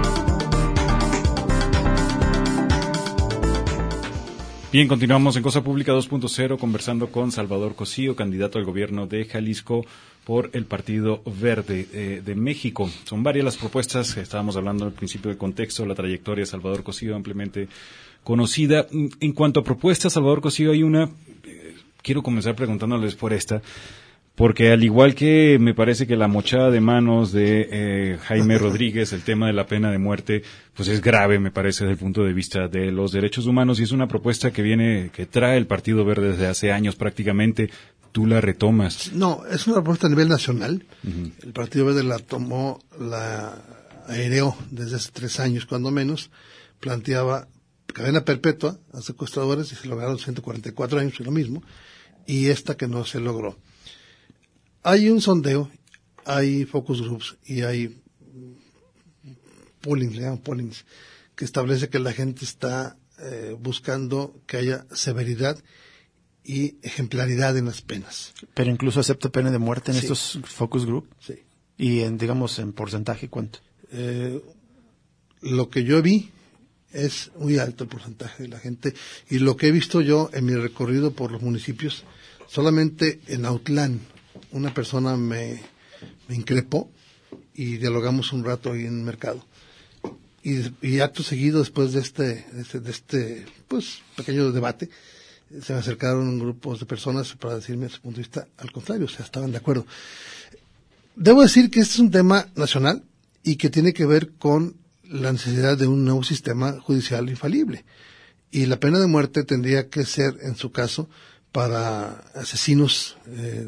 Bien, continuamos en Cosa Pública dos punto cero conversando con Salvador Cosío, candidato al gobierno de Jalisco por el Partido Verde eh, de México. Son varias las propuestas, estábamos hablando al principio del contexto, la trayectoria de Salvador Cosío ampliamente conocida. En cuanto a propuestas, Salvador Cosío, hay una, eh, quiero comenzar preguntándoles por esta, porque al igual que me parece que la mochada de manos de eh, Jaime Rodríguez, el tema de la pena de muerte, pues es grave, me parece, desde el punto de vista de los derechos humanos, y es una propuesta que viene, que trae el Partido Verde desde hace años prácticamente. ¿Tú la retomas? No, es una propuesta a nivel nacional. Uh-huh. El Partido Verde la tomó, la aireó desde hace tres años, cuando menos. Planteaba cadena perpetua a secuestradores y se lograron ciento cuarenta y cuatro años, y lo mismo, y esta que no se logró. Hay un sondeo, hay focus groups y hay pollings, le llaman pollings, que establece que la gente está eh, buscando que haya severidad y ejemplaridad en las penas. Pero incluso acepta pena de muerte en sí. estos focus group. Sí. Y en, digamos, en porcentaje, ¿cuánto? Eh, lo que yo vi es muy alto el porcentaje de la gente, y lo que he visto yo en mi recorrido por los municipios, solamente en Autlán una persona me, me increpó y dialogamos un rato ahí en el mercado. Y, y acto seguido, después de este, de este, de este pues, pequeño debate, se me acercaron grupos de personas para decirme su punto de vista al contrario, o sea, estaban de acuerdo. Debo decir que este es un tema nacional y que tiene que ver con la necesidad de un nuevo sistema judicial infalible. Y la pena de muerte tendría que ser, en su caso, para asesinos eh,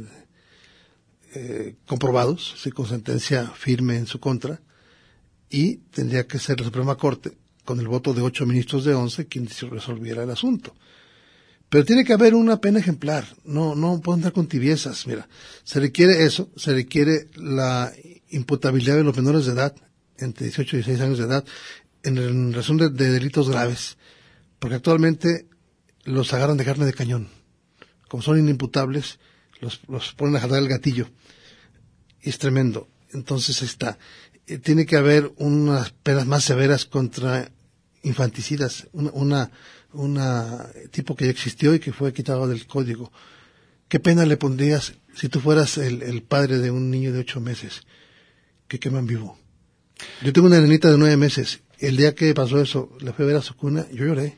eh, comprobados, sí, con sentencia firme en su contra, y tendría que ser la Suprema Corte, con el voto de ocho ministros de once, quien resolviera el asunto. Pero tiene que haber una pena ejemplar, no no pueden andar con tibiezas. Mira, se requiere eso, se requiere la imputabilidad de los menores de edad, entre dieciocho y dieciséis años de edad, en, en razón de, de delitos graves, porque actualmente los agarran de carne de cañón. Como son inimputables, los, los ponen a jalar el gatillo. Y es tremendo. Entonces está. Eh, tiene que haber unas penas más severas contra infanticidas, una, una, una tipo que ya existió y que fue quitado del código. ¿Qué pena le pondrías si tú fueras el, el padre de un niño de ocho meses que queman vivo? Yo tengo una nenita de nueve meses. El día que pasó eso, le fui a ver a su cuna, yo lloré.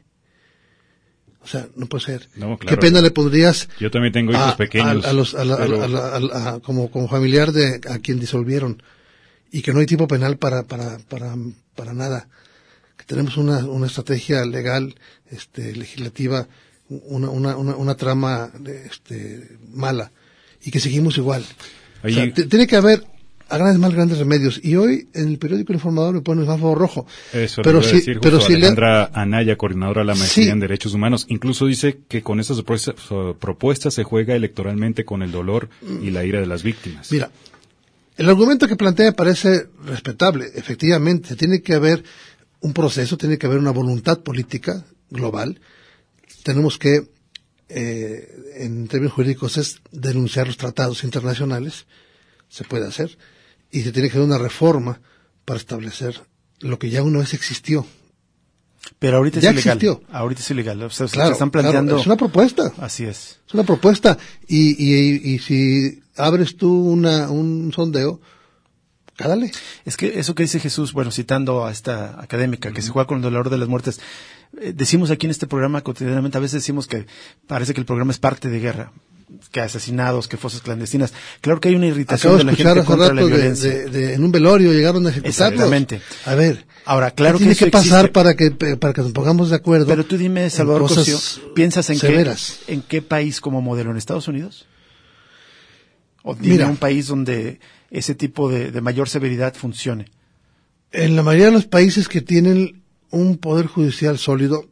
O sea, no puede ser. No, claro. ¿Qué pena le pondrías? Yo también tengo hijos a, pequeños. A, a los, a la, pero... a la, a la, a, como, como familiar de a quien disolvieron, y que no hay tipo penal para, para, para, para nada. Que tenemos una, una estrategia legal, este, legislativa, una, una, una, una trama, este, mala, y que seguimos igual. Ahí... O sea, t- tiene que haber a grandes mal grandes remedios, y hoy en el periódico El Informador me pone el semáforo rojo. Eso pero sí, decir, pero si Alejandra le... Anaya, coordinadora de la maestría sí. en Derechos Humanos, incluso dice que con estas propuestas, propuestas se juega electoralmente con el dolor y la ira de las víctimas. Mira, el argumento que plantea me parece respetable. Efectivamente, tiene que haber un proceso, tiene que haber una voluntad política global. Tenemos que, eh, en términos jurídicos, es denunciar los tratados internacionales. Se puede hacer. Y se tiene que hacer una reforma para establecer lo que ya una vez existió. Pero ahorita ya es ilegal. Existió. Ahorita es ilegal. O sea, claro, se están planteando. Claro, es una propuesta. Así es. Es una propuesta. Y, y, y si abres tú una, un sondeo, cálale. Es que eso que dice Jesús, bueno, citando a esta académica, que uh-huh. se juega con el dolor de las muertes, eh, decimos aquí en este programa cotidianamente, a veces decimos que parece que el programa es parte de guerra, que asesinados, que fosas clínicas. Claro que hay una irritación Acabo de la gente contra la violencia. De, de, de, en un velorio llegaron a ejecutarlos. Exactamente. A ver, ahora, claro ¿qué que tiene que pasar existe? para que para que nos pongamos de acuerdo? Pero tú dime, Salvador Cosío, ¿piensas en qué, severas. en qué país como modelo? ¿En Estados Unidos? ¿O tiene un país donde ese tipo de, de mayor severidad funcione? En la mayoría de los países que tienen un poder judicial sólido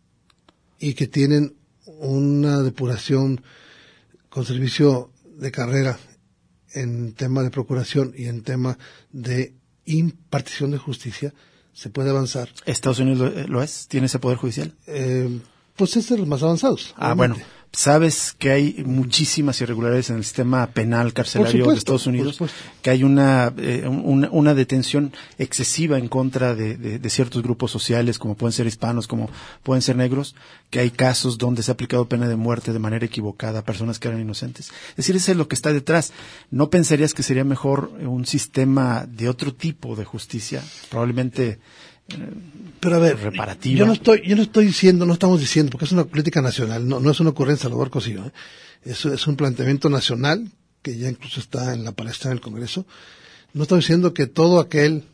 y que tienen una depuración con servicio de carrera en tema de procuración y en tema de impartición de justicia, se puede avanzar. ¿Estados Unidos lo, lo es? ¿Tiene ese poder judicial? Eh, pues es de los más avanzados. Ah, obviamente. Bueno. ¿Sabes que hay muchísimas irregularidades en el sistema penal carcelario supuesto, de Estados Unidos? Que hay una, eh, una una detención excesiva en contra de, de, de ciertos grupos sociales, como pueden ser hispanos, como pueden ser negros, que hay casos donde se ha aplicado pena de muerte de manera equivocada a personas que eran inocentes. Es decir, eso es lo que está detrás. ¿No pensarías que sería mejor un sistema de otro tipo de justicia? Probablemente... Pero a ver, reparativa. yo no estoy, yo no estoy diciendo, no estamos diciendo, porque es una política nacional, no, no es una ocurrencia de Salvador Cosío, ¿eh? es, es un planteamiento nacional que ya incluso está en la palestra del Congreso. No estoy diciendo que todo aquel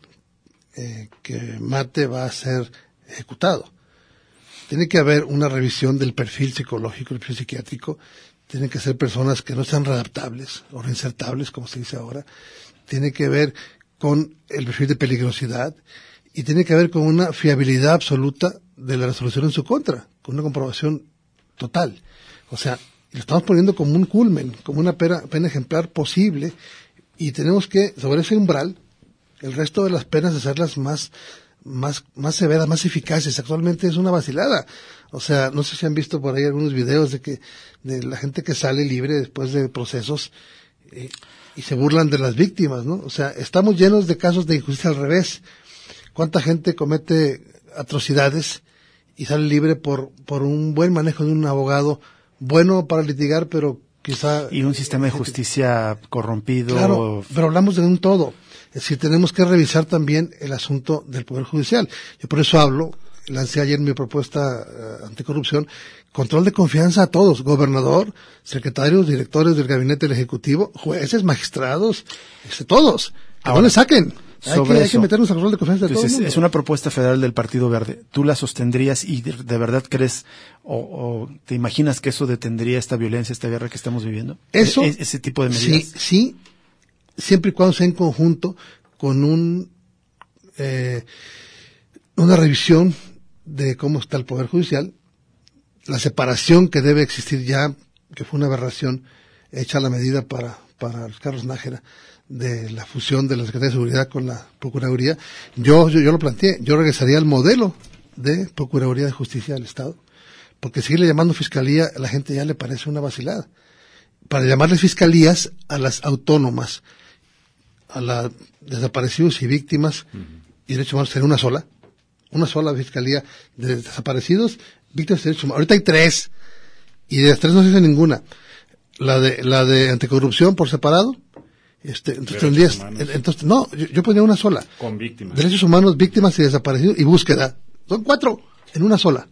eh, que mate va a ser ejecutado. Tiene que haber una revisión del perfil psicológico, el perfil psiquiátrico. Tienen que ser personas que no sean readaptables o reinsertables, como se dice ahora. Tiene que ver con el perfil de peligrosidad. Y tiene que ver con una fiabilidad absoluta de la resolución en su contra, con una comprobación total. O sea, lo estamos poniendo como un culmen, como una pena, pena ejemplar posible, y tenemos que, sobre ese umbral, el resto de las penas hacerlas más, más, más severas, más eficaces. Actualmente es una vacilada. O sea, no sé si han visto por ahí algunos videos de que, de la gente que sale libre después de procesos, eh, y se burlan de las víctimas, ¿no? O sea, estamos llenos de casos de injusticia al revés. ¿Cuánta gente comete atrocidades y sale libre por, por un buen manejo de un abogado bueno para litigar, pero quizá... Y un sistema de justicia corrompido. Claro, pero hablamos de un todo. Es decir, tenemos que revisar también el asunto del Poder Judicial. Yo por eso hablo, lancé ayer mi propuesta uh, anticorrupción, control de confianza a todos, gobernador, secretarios, directores del gabinete del Ejecutivo, jueces, magistrados, este, todos. Que no le saquen. Hay que, hay que meternos al control de confianza de todo el mundo. Es una propuesta federal del Partido Verde. ¿Tú la sostendrías y de, de verdad crees o, o te imaginas que eso detendría esta violencia, esta guerra que estamos viviendo? Eso, ¿E- ese tipo de medidas? Sí, sí, siempre y cuando sea en conjunto con un eh, una revisión de cómo está el Poder Judicial, la separación que debe existir ya, que fue una aberración hecha a la medida para, para Carlos Nájera, de la fusión de la Secretaría de Seguridad con la Procuraduría. Yo, yo, yo lo planteé, yo regresaría al modelo de Procuraduría de Justicia del Estado, porque seguirle llamando fiscalía a la gente ya le parece una vacilada. Para llamarles fiscalías a las autónomas, a las desaparecidos y víctimas, uh-huh. y derechos humanos sería una sola, una sola fiscalía de desaparecidos, víctimas de derechos humanos. Ahorita hay tres, y de las tres no se hace ninguna. La de, la de anticorrupción por separado, Este, entonces tendrías, entonces, no, yo, yo ponía una sola. Con víctimas. Derechos humanos, víctimas y desaparecidos y búsqueda. Son cuatro en una sola.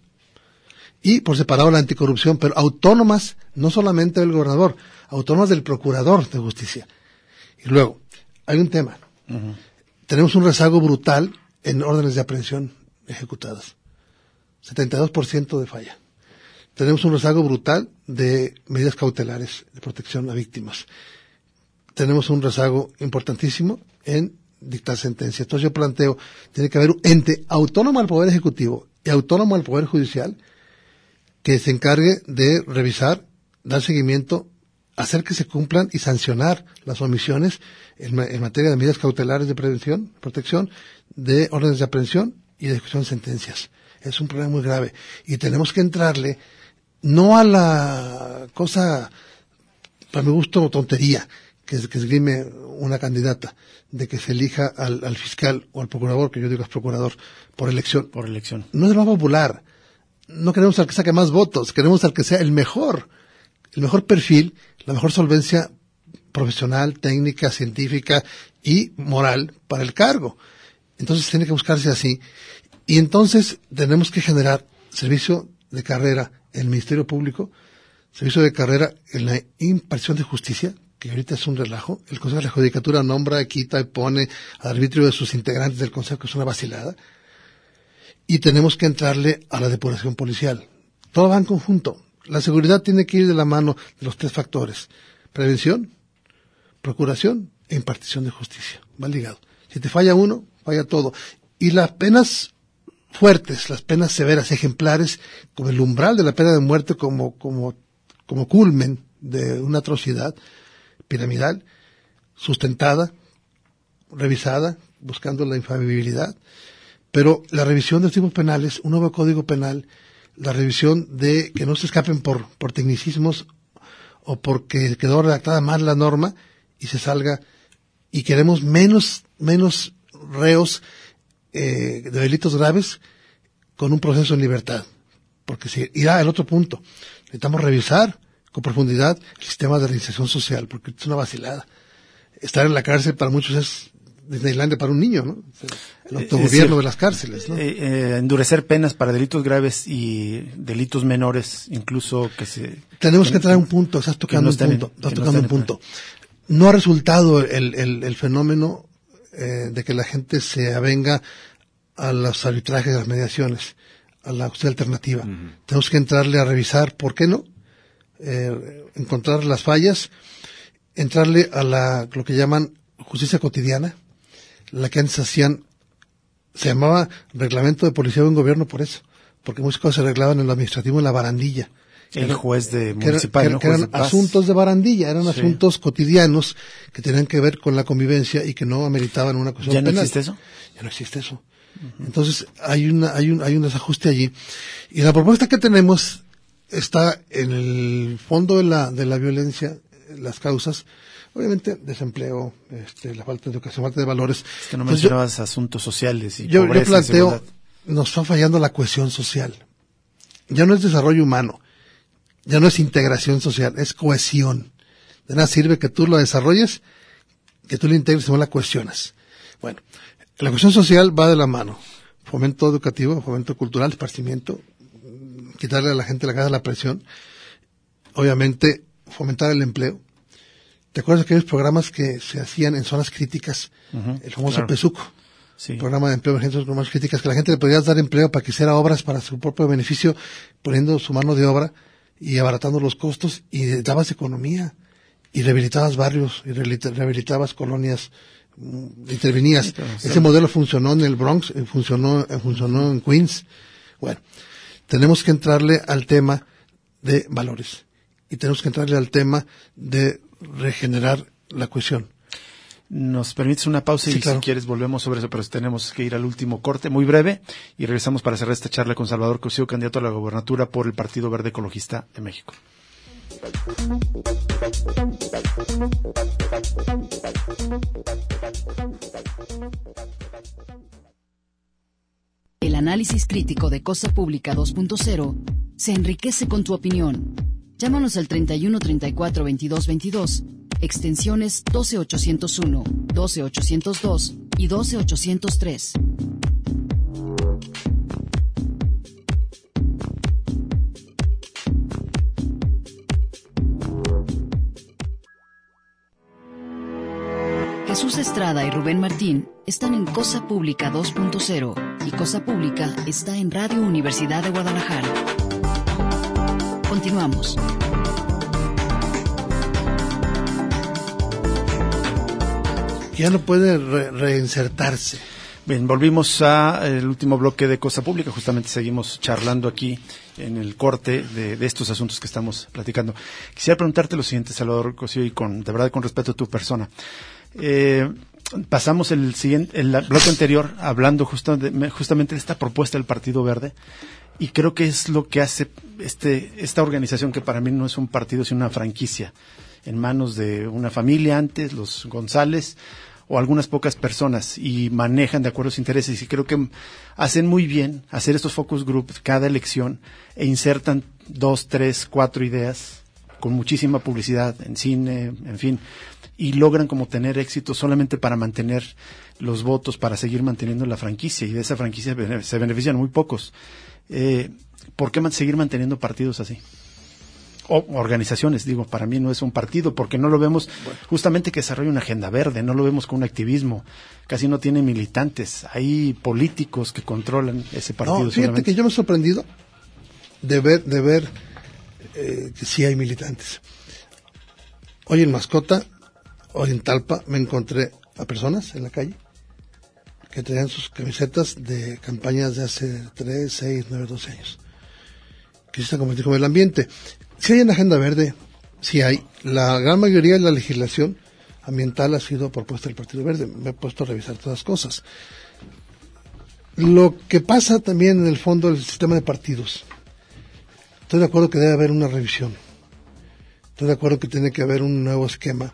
Y por separado la anticorrupción, pero autónomas, no solamente del gobernador, autónomas del procurador de justicia. Y luego, hay un tema. Uh-huh. Tenemos un rezago brutal en órdenes de aprehensión ejecutadas. setenta y dos por ciento de falla. Tenemos un rezago brutal de medidas cautelares de protección a víctimas. Tenemos un rezago importantísimo en dictar sentencia. Entonces yo planteo, tiene que haber un ente autónomo al Poder Ejecutivo y autónomo al Poder Judicial que se encargue de revisar, dar seguimiento, hacer que se cumplan y sancionar las omisiones en, en materia de medidas cautelares de prevención, protección, de órdenes de aprehensión y de ejecución de sentencias. Es un problema muy grave. Y tenemos que entrarle no a la cosa, para mi gusto, tontería, que, que esgrime una candidata, de que se elija al, al fiscal o al procurador, que yo digo es procurador, por elección. Por elección. No es lo más popular. No queremos al que saque más votos, queremos al que sea el mejor, el mejor perfil, la mejor solvencia profesional, técnica, científica y moral para el cargo. Entonces tiene que buscarse así. Y entonces tenemos que generar servicio de carrera en el Ministerio Público, servicio de carrera en la impartición de justicia, que ahorita es un relajo. El Consejo de la Judicatura nombra, quita y pone al arbitrio de sus integrantes del Consejo, que es una vacilada. Y tenemos que entrarle a la depuración policial. Todo va en conjunto. La seguridad tiene que ir de la mano de los tres factores. Prevención, procuración e impartición de justicia. Va ligado. Si te falla uno, falla todo. Y las penas fuertes, las penas severas, ejemplares, como el umbral de la pena de muerte como, como, como culmen de una atrocidad piramidal, sustentada, revisada, buscando la infalibilidad. Pero la revisión de los tipos penales, un nuevo código penal, la revisión de que no se escapen por, por tecnicismos o porque quedó redactada mal la norma y se salga, y queremos menos, menos reos eh, de delitos graves con un proceso en libertad. Porque si irá al otro punto, necesitamos revisar con profundidad el sistema de reinserción social, porque es una vacilada. Estar en la cárcel para muchos es Disneylandia para un niño, ¿no? El autogobierno eh, de las cárceles, ¿no? Eh, eh, endurecer penas para delitos graves y delitos menores, incluso que se... Tenemos que, que entrar a un punto, estás tocando no un punto, estás tocando no un punto. No ha resultado el, el, el fenómeno eh, de que la gente se avenga a los arbitrajes de las mediaciones, a la justicia alternativa. Uh-huh. Tenemos que entrarle a revisar, ¿por qué no? Eh, encontrar las fallas, entrarle a la, lo que llaman justicia cotidiana, la que antes hacían, se llamaba reglamento de policía de un gobierno por eso, porque muchas cosas se arreglaban en lo administrativo en la barandilla. El juez de municipal, que, era, que, ¿no? que eran asuntos de barandilla, eran sí. asuntos cotidianos que tenían que ver con la convivencia y que no ameritaban una cuestión penal. ¿Ya no penal. existe eso? Ya no existe eso. Uh-huh. Entonces hay una, hay un, hay un desajuste allí. Y la propuesta que tenemos está en el fondo de la, de la violencia, las causas. Obviamente, desempleo, este, la falta de educación, falta de valores. Es que no mencionabas asuntos sociales y yo, pobreza. Yo planteo, nos está fallando la cohesión social. Ya no es desarrollo humano, ya no es integración social, es cohesión. De nada sirve que tú lo desarrolles, que tú lo integres y no la cohesionas. Bueno, la cohesión social va de la mano. Fomento educativo, fomento cultural, esparcimiento, quitarle a la gente la casa de la presión. Obviamente, fomentar el empleo. ¿Te acuerdas de aquellos programas que se hacían en zonas críticas? Uh-huh, el famoso claro. PESUCO. Sí. Programa de empleo emergente en zonas críticas, que la gente le podía dar empleo para que hiciera obras para su propio beneficio, poniendo su mano de obra y abaratando los costos, y dabas economía, y rehabilitabas barrios, y rehabilitabas colonias, intervenías. Sí, ese modelo funcionó en el Bronx, funcionó, funcionó en Queens. Bueno, tenemos que entrarle al tema de valores, y tenemos que entrarle al tema de regenerar la cohesión. Nos permites una pausa sí, y claro. Si quieres volvemos sobre eso, pero tenemos que ir al último corte muy breve y regresamos para cerrar esta charla con Salvador Cosío, candidato a la gobernatura por el Partido Verde Ecologista de México. El análisis crítico de Cosa Pública dos punto cero se enriquece con tu opinión. Llámanos al treinta y uno, treinta y cuatro, veintidós, veintidós, extensiones doce ochocientos uno, doce ochocientos dos y doce ochocientos tres. Jesús Estrada y Rubén Martín están en Cosa Pública dos punto cero y Cosa Pública está en Radio Universidad de Guadalajara. Continuamos. Ya no puede re- reinsertarse. Bien, volvimos al último bloque de Cosa Pública. Justamente seguimos charlando aquí en el corte de, de estos asuntos que estamos platicando. Quisiera preguntarte lo siguiente, Salvador Cosío, y con, de verdad con respeto a tu persona. Eh, pasamos el siguiente, el bloque anterior hablando justo de, justamente de esta propuesta del Partido Verde. Y creo que es lo que hace este esta organización, que para mí no es un partido, sino una franquicia, en manos de una familia antes, los González, o algunas pocas personas, y manejan de acuerdo a sus intereses. Y creo que hacen muy bien hacer estos focus groups cada elección e insertan dos, tres, cuatro ideas con muchísima publicidad en cine, en fin, y logran como tener éxito solamente para mantener los votos, para seguir manteniendo la franquicia, y de esa franquicia se benefician muy pocos. Eh, ¿Por qué man- seguir manteniendo partidos así? O organizaciones, digo, para mí no es un partido, porque no lo vemos bueno. justamente que desarrolla una agenda verde, no lo vemos con un activismo, casi no tiene militantes, hay políticos que controlan ese partido. No, fíjate solamente. Que yo me he sorprendido de ver, de ver eh, que sí hay militantes. Hoy en Mascota, Orientalpa me encontré a personas en la calle que traían sus camisetas de campañas de hace tres, seis, nueve, doce años. Que se están convirtiendo en el ambiente. Si hay una agenda verde, sí hay. La gran mayoría de la legislación ambiental ha sido propuesta del Partido Verde. Me he puesto a revisar todas las cosas. Lo que pasa también en el fondo del sistema de partidos. Estoy de acuerdo que debe haber una revisión. Estoy de acuerdo que tiene que haber un nuevo esquema.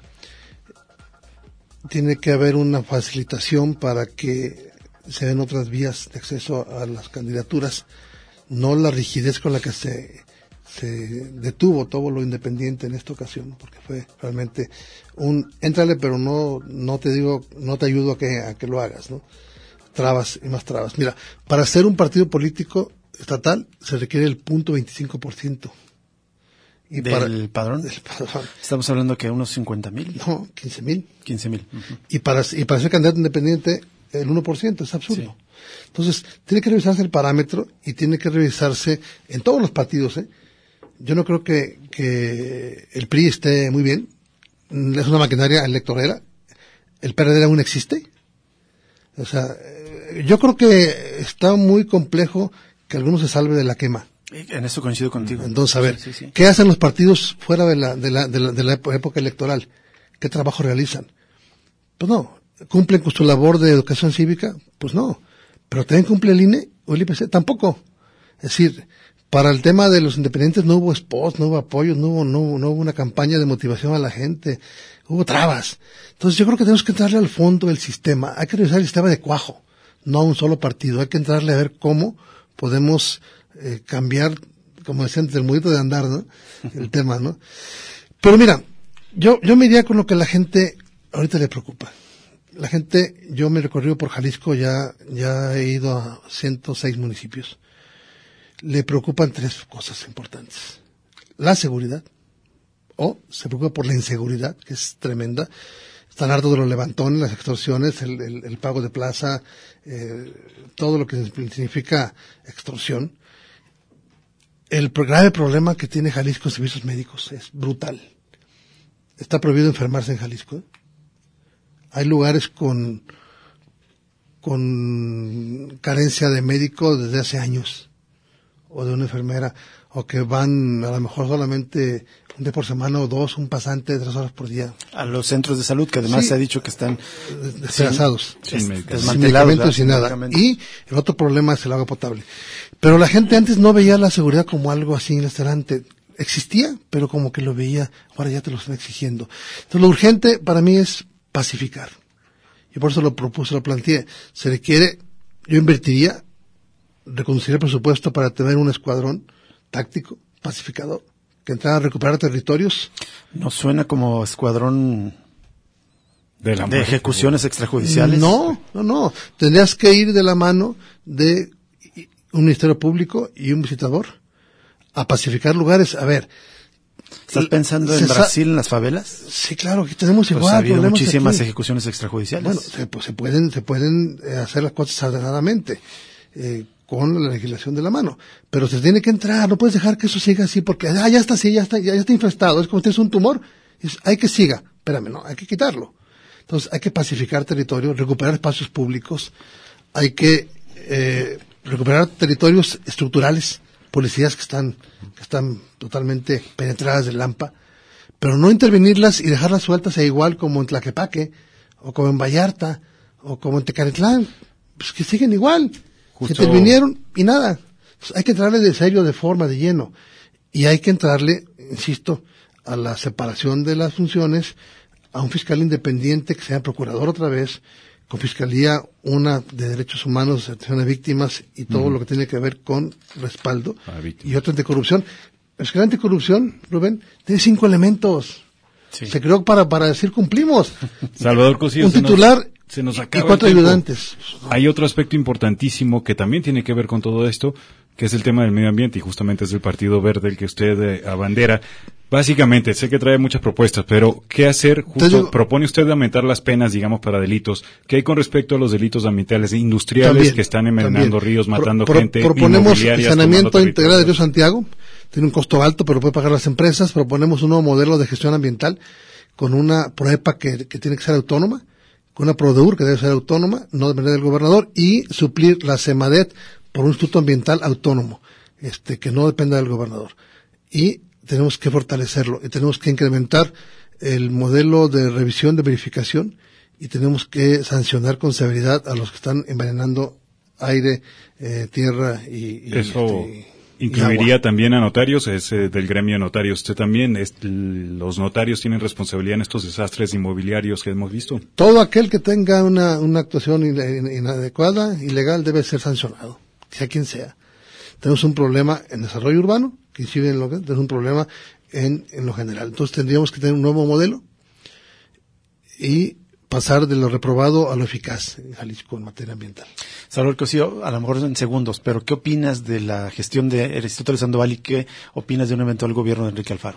Tiene que haber una facilitación para que se den otras vías de acceso a las candidaturas, no la rigidez con la que se, se detuvo todo lo independiente en esta ocasión, porque fue realmente un éntrale, pero no no te digo, no te ayudo a que a que lo hagas, ¿no? Trabas y más trabas. Mira, para ser un partido político estatal se requiere el punto veinticinco por ciento. Y ¿Del para, padrón? Del padrón. Estamos hablando que unos cincuenta mil. No, quince mil. quince mil. Uh-huh. Y para, y para ser candidato independiente, el uno por ciento, es absurdo. Sí. Entonces, tiene que revisarse el parámetro y tiene que revisarse en todos los partidos, ¿eh? Yo no creo que, que el P R I esté muy bien. Es una maquinaria electorera. El P R D aún existe. O sea, yo creo que está muy complejo que alguno se salve de la quema. En eso coincido contigo. Entonces, a ver, sí, sí, sí. ¿qué hacen los partidos fuera de la, de la, de la, de la época electoral? ¿Qué trabajo realizan? Pues no. ¿Cumplen con su labor de educación cívica? Pues no. ¿Pero también cumple el I N E o el I P C? Tampoco. Es decir, para el tema de los independientes no hubo spots, no hubo apoyos, no hubo, no, hubo, no hubo una campaña de motivación a la gente, hubo trabas. Entonces yo creo que tenemos que entrarle al fondo del sistema. Hay que revisar el sistema de cuajo, no a un solo partido. Hay que entrarle a ver cómo podemos eh, cambiar, como decían, del modito de andar, ¿no? El tema, ¿no? Pero mira, yo, yo me iría con lo que la gente ahorita le preocupa. La gente, yo me he recorrido por Jalisco, ya, ya he ido a ciento seis municipios. Le preocupan tres cosas importantes. La seguridad, o se preocupa por la inseguridad, que es tremenda. Están hartos de los levantones, las extorsiones, el, el, el pago de plaza, eh, todo lo que significa extorsión. El grave problema que tiene Jalisco en servicios médicos es brutal. Está prohibido enfermarse en Jalisco, ¿eh? Hay lugares con, con carencia de médico desde hace años, o de una enfermera, o que van a lo mejor solamente un día por semana o dos, un pasante tres horas por día. A los centros de salud, que además sí, se ha dicho que están despedazados, sin, sin, sin, sin medicamentos, sin nada. Y el otro problema es el agua potable. Pero la gente antes no veía la seguridad como algo así inesperante. Existía, pero como que lo veía, ahora ya te lo están exigiendo. Entonces lo urgente para mí es pacificar. Y por eso lo propuse, lo planteé. Se requiere, yo invertiría, reconduciría el presupuesto para tener un escuadrón táctico, pacificador, que entrara a recuperar territorios. ¿No suena como escuadrón de, la de ejecuciones extrajudiciales? No, no, no. Tendrías que ir de la mano de un ministerio público y un visitador a pacificar lugares. A ver, ¿estás pensando en Brasil, en las favelas? Sí, claro, aquí tenemos igual. Pues ha habido muchísimas aquí. ejecuciones extrajudiciales. Bueno, se, pues, se pueden, se pueden hacer las cosas ordenadamente, eh, con la legislación de la mano. Pero se tiene que entrar, no puedes dejar que eso siga así, porque, ah, ya está así, ya está, ya, ya está infestado, es como si tienes un tumor, es, hay que siga, espérame, no, hay que quitarlo. Entonces, hay que pacificar territorio, recuperar espacios públicos, hay que, eh, recuperar territorios estructurales, policías que están, que están totalmente penetradas del Lampa, pero no intervenirlas y dejarlas sueltas e igual como en Tlaquepaque, o como en Vallarta, o como en Tecalitlán, pues que siguen igual. Justo. Se intervinieron y nada. Pues hay que entrarle de serio, de forma, de lleno. Y hay que entrarle, insisto, a la separación de las funciones, a un fiscal independiente que sea procurador otra vez, con fiscalía, una de derechos humanos, atención a víctimas y todo mm. lo que tiene que ver con respaldo, y otra de corrupción. El fiscal anticorrupción, Rubén, tiene cinco elementos. Sí. Se creó para, para decir cumplimos. Salvador Cosío, un titular se nos, se nos acaba y cuatro ayudantes. Hay otro aspecto importantísimo que también tiene que ver con todo esto, que es el tema del medio ambiente, y justamente es el Partido Verde el que usted eh, abandera. Básicamente, sé que trae muchas propuestas, pero ¿qué hacer? Justo Entonces, propone usted aumentar las penas, digamos, para delitos. ¿Qué hay con respecto a los delitos ambientales e industriales también, que están envenenando también. ríos, matando pro, pro, gente? Proponemos saneamiento integral del río Santiago. Tiene un costo alto, pero puede pagar las empresas. Proponemos un nuevo modelo de gestión ambiental con una PROEPA que, que tiene que ser autónoma, con una PRODEUR que debe ser autónoma, no depender del gobernador, y suplir la CEMADET por un instituto ambiental autónomo, este, que no dependa del gobernador. Y tenemos que fortalecerlo, y tenemos que incrementar el modelo de revisión, de verificación, y tenemos que sancionar con severidad a los que están envenenando aire, eh, tierra y, y Eso este, incluiría también a notarios, es eh, del gremio de notarios. Usted también, es, los notarios tienen responsabilidad en estos desastres inmobiliarios que hemos visto. Todo aquel que tenga una, una actuación inadecuada, ilegal, debe ser sancionado, sea quien sea. Tenemos un problema en desarrollo urbano, que incide en lo que, tenemos un problema en, en lo general. Entonces tendríamos que tener un nuevo modelo y pasar de lo reprobado a lo eficaz en Jalisco en materia ambiental. Salvador Cosío, a lo mejor en segundos, pero ¿qué opinas de la gestión de Aristóteles Sandoval y qué opinas de un eventual gobierno de Enrique Alfaro?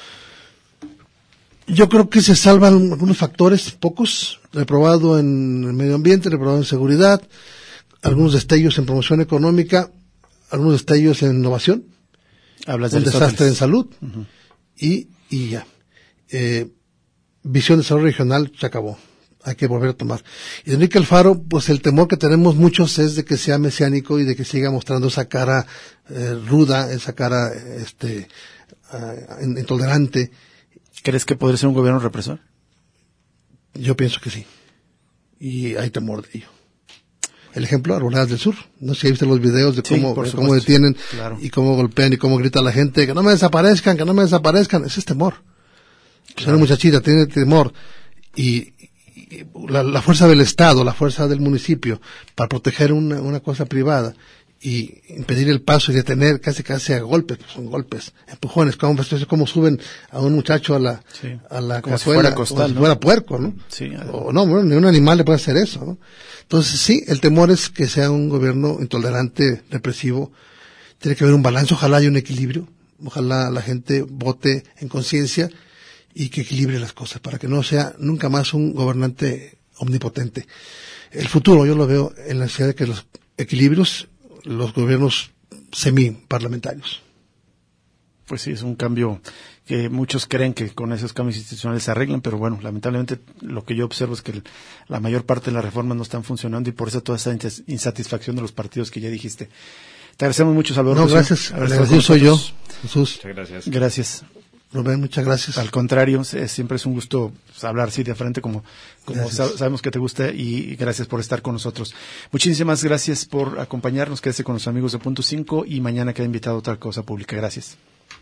Yo creo que se salvan algunos factores, pocos, reprobado en el medio ambiente, reprobado en seguridad, algunos destellos en promoción económica, algunos destellos en innovación, hablas de un desastre en salud, uh-huh. y, y ya. Eh, visión de desarrollo regional se acabó. Hay que volver a tomar. Y Enrique Alfaro, pues el temor que tenemos muchos es de que sea mesiánico y de que siga mostrando esa cara eh, ruda, esa cara este uh, intolerante. ¿Crees que podría ser un gobierno represor? Yo pienso que sí. Y hay temor de ello. El ejemplo, Arboledas del Sur. No sé si viste los videos de cómo, sí, de cómo detienen, claro, y cómo golpean y cómo grita la gente, que no me desaparezcan, que no me desaparezcan. Ese es temor. Claro. Una muchachita tiene temor. Y, La, la fuerza del Estado, la fuerza del municipio, para proteger una, una cosa privada y impedir el paso y detener casi casi a golpes, pues son golpes, empujones, como, como suben a un muchacho a la, sí, a la como cazuela, si fuera costal, como si ¿no? fuera puerco, ¿no? Sí, o no, bueno, ni un animal le puede hacer eso, ¿no? Entonces sí, el temor es que sea un gobierno intolerante, represivo. Tiene que haber un balance, ojalá haya un equilibrio, ojalá la gente vote en conciencia y que equilibre las cosas, para que no sea nunca más un gobernante omnipotente. El futuro yo lo veo en la necesidad de que los equilibrios, los gobiernos semi-parlamentarios. Pues sí, es un cambio que muchos creen que con esos cambios institucionales se arreglan, pero bueno, lamentablemente lo que yo observo es que el, la mayor parte de las reformas no están funcionando y por eso toda esa insatisfacción de los partidos que ya dijiste. Te agradecemos mucho, Salvador. No, gracias. Agradecido soy yo, Jesús. Muchas gracias. Gracias. Rubén, muchas gracias. Al contrario, siempre es un gusto hablar así de frente como, como sabemos que te gusta y gracias por estar con nosotros. Muchísimas gracias por acompañarnos, quédese con los amigos de Punto cinco y mañana queda invitado a otra cosa pública. Gracias.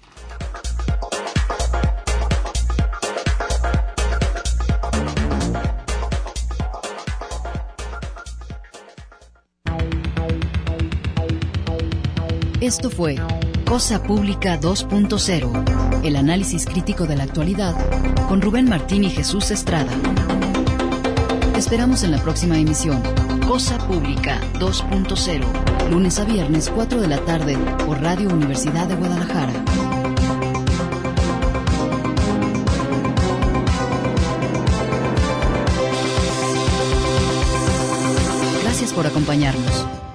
Esto fue Cosa Pública dos punto cero, el análisis crítico de la actualidad con Rubén Martín y Jesús Estrada. Te esperamos en la próxima emisión, Cosa Pública dos punto cero, lunes a viernes cuatro de la tarde por Radio Universidad de Guadalajara. Gracias por acompañarnos.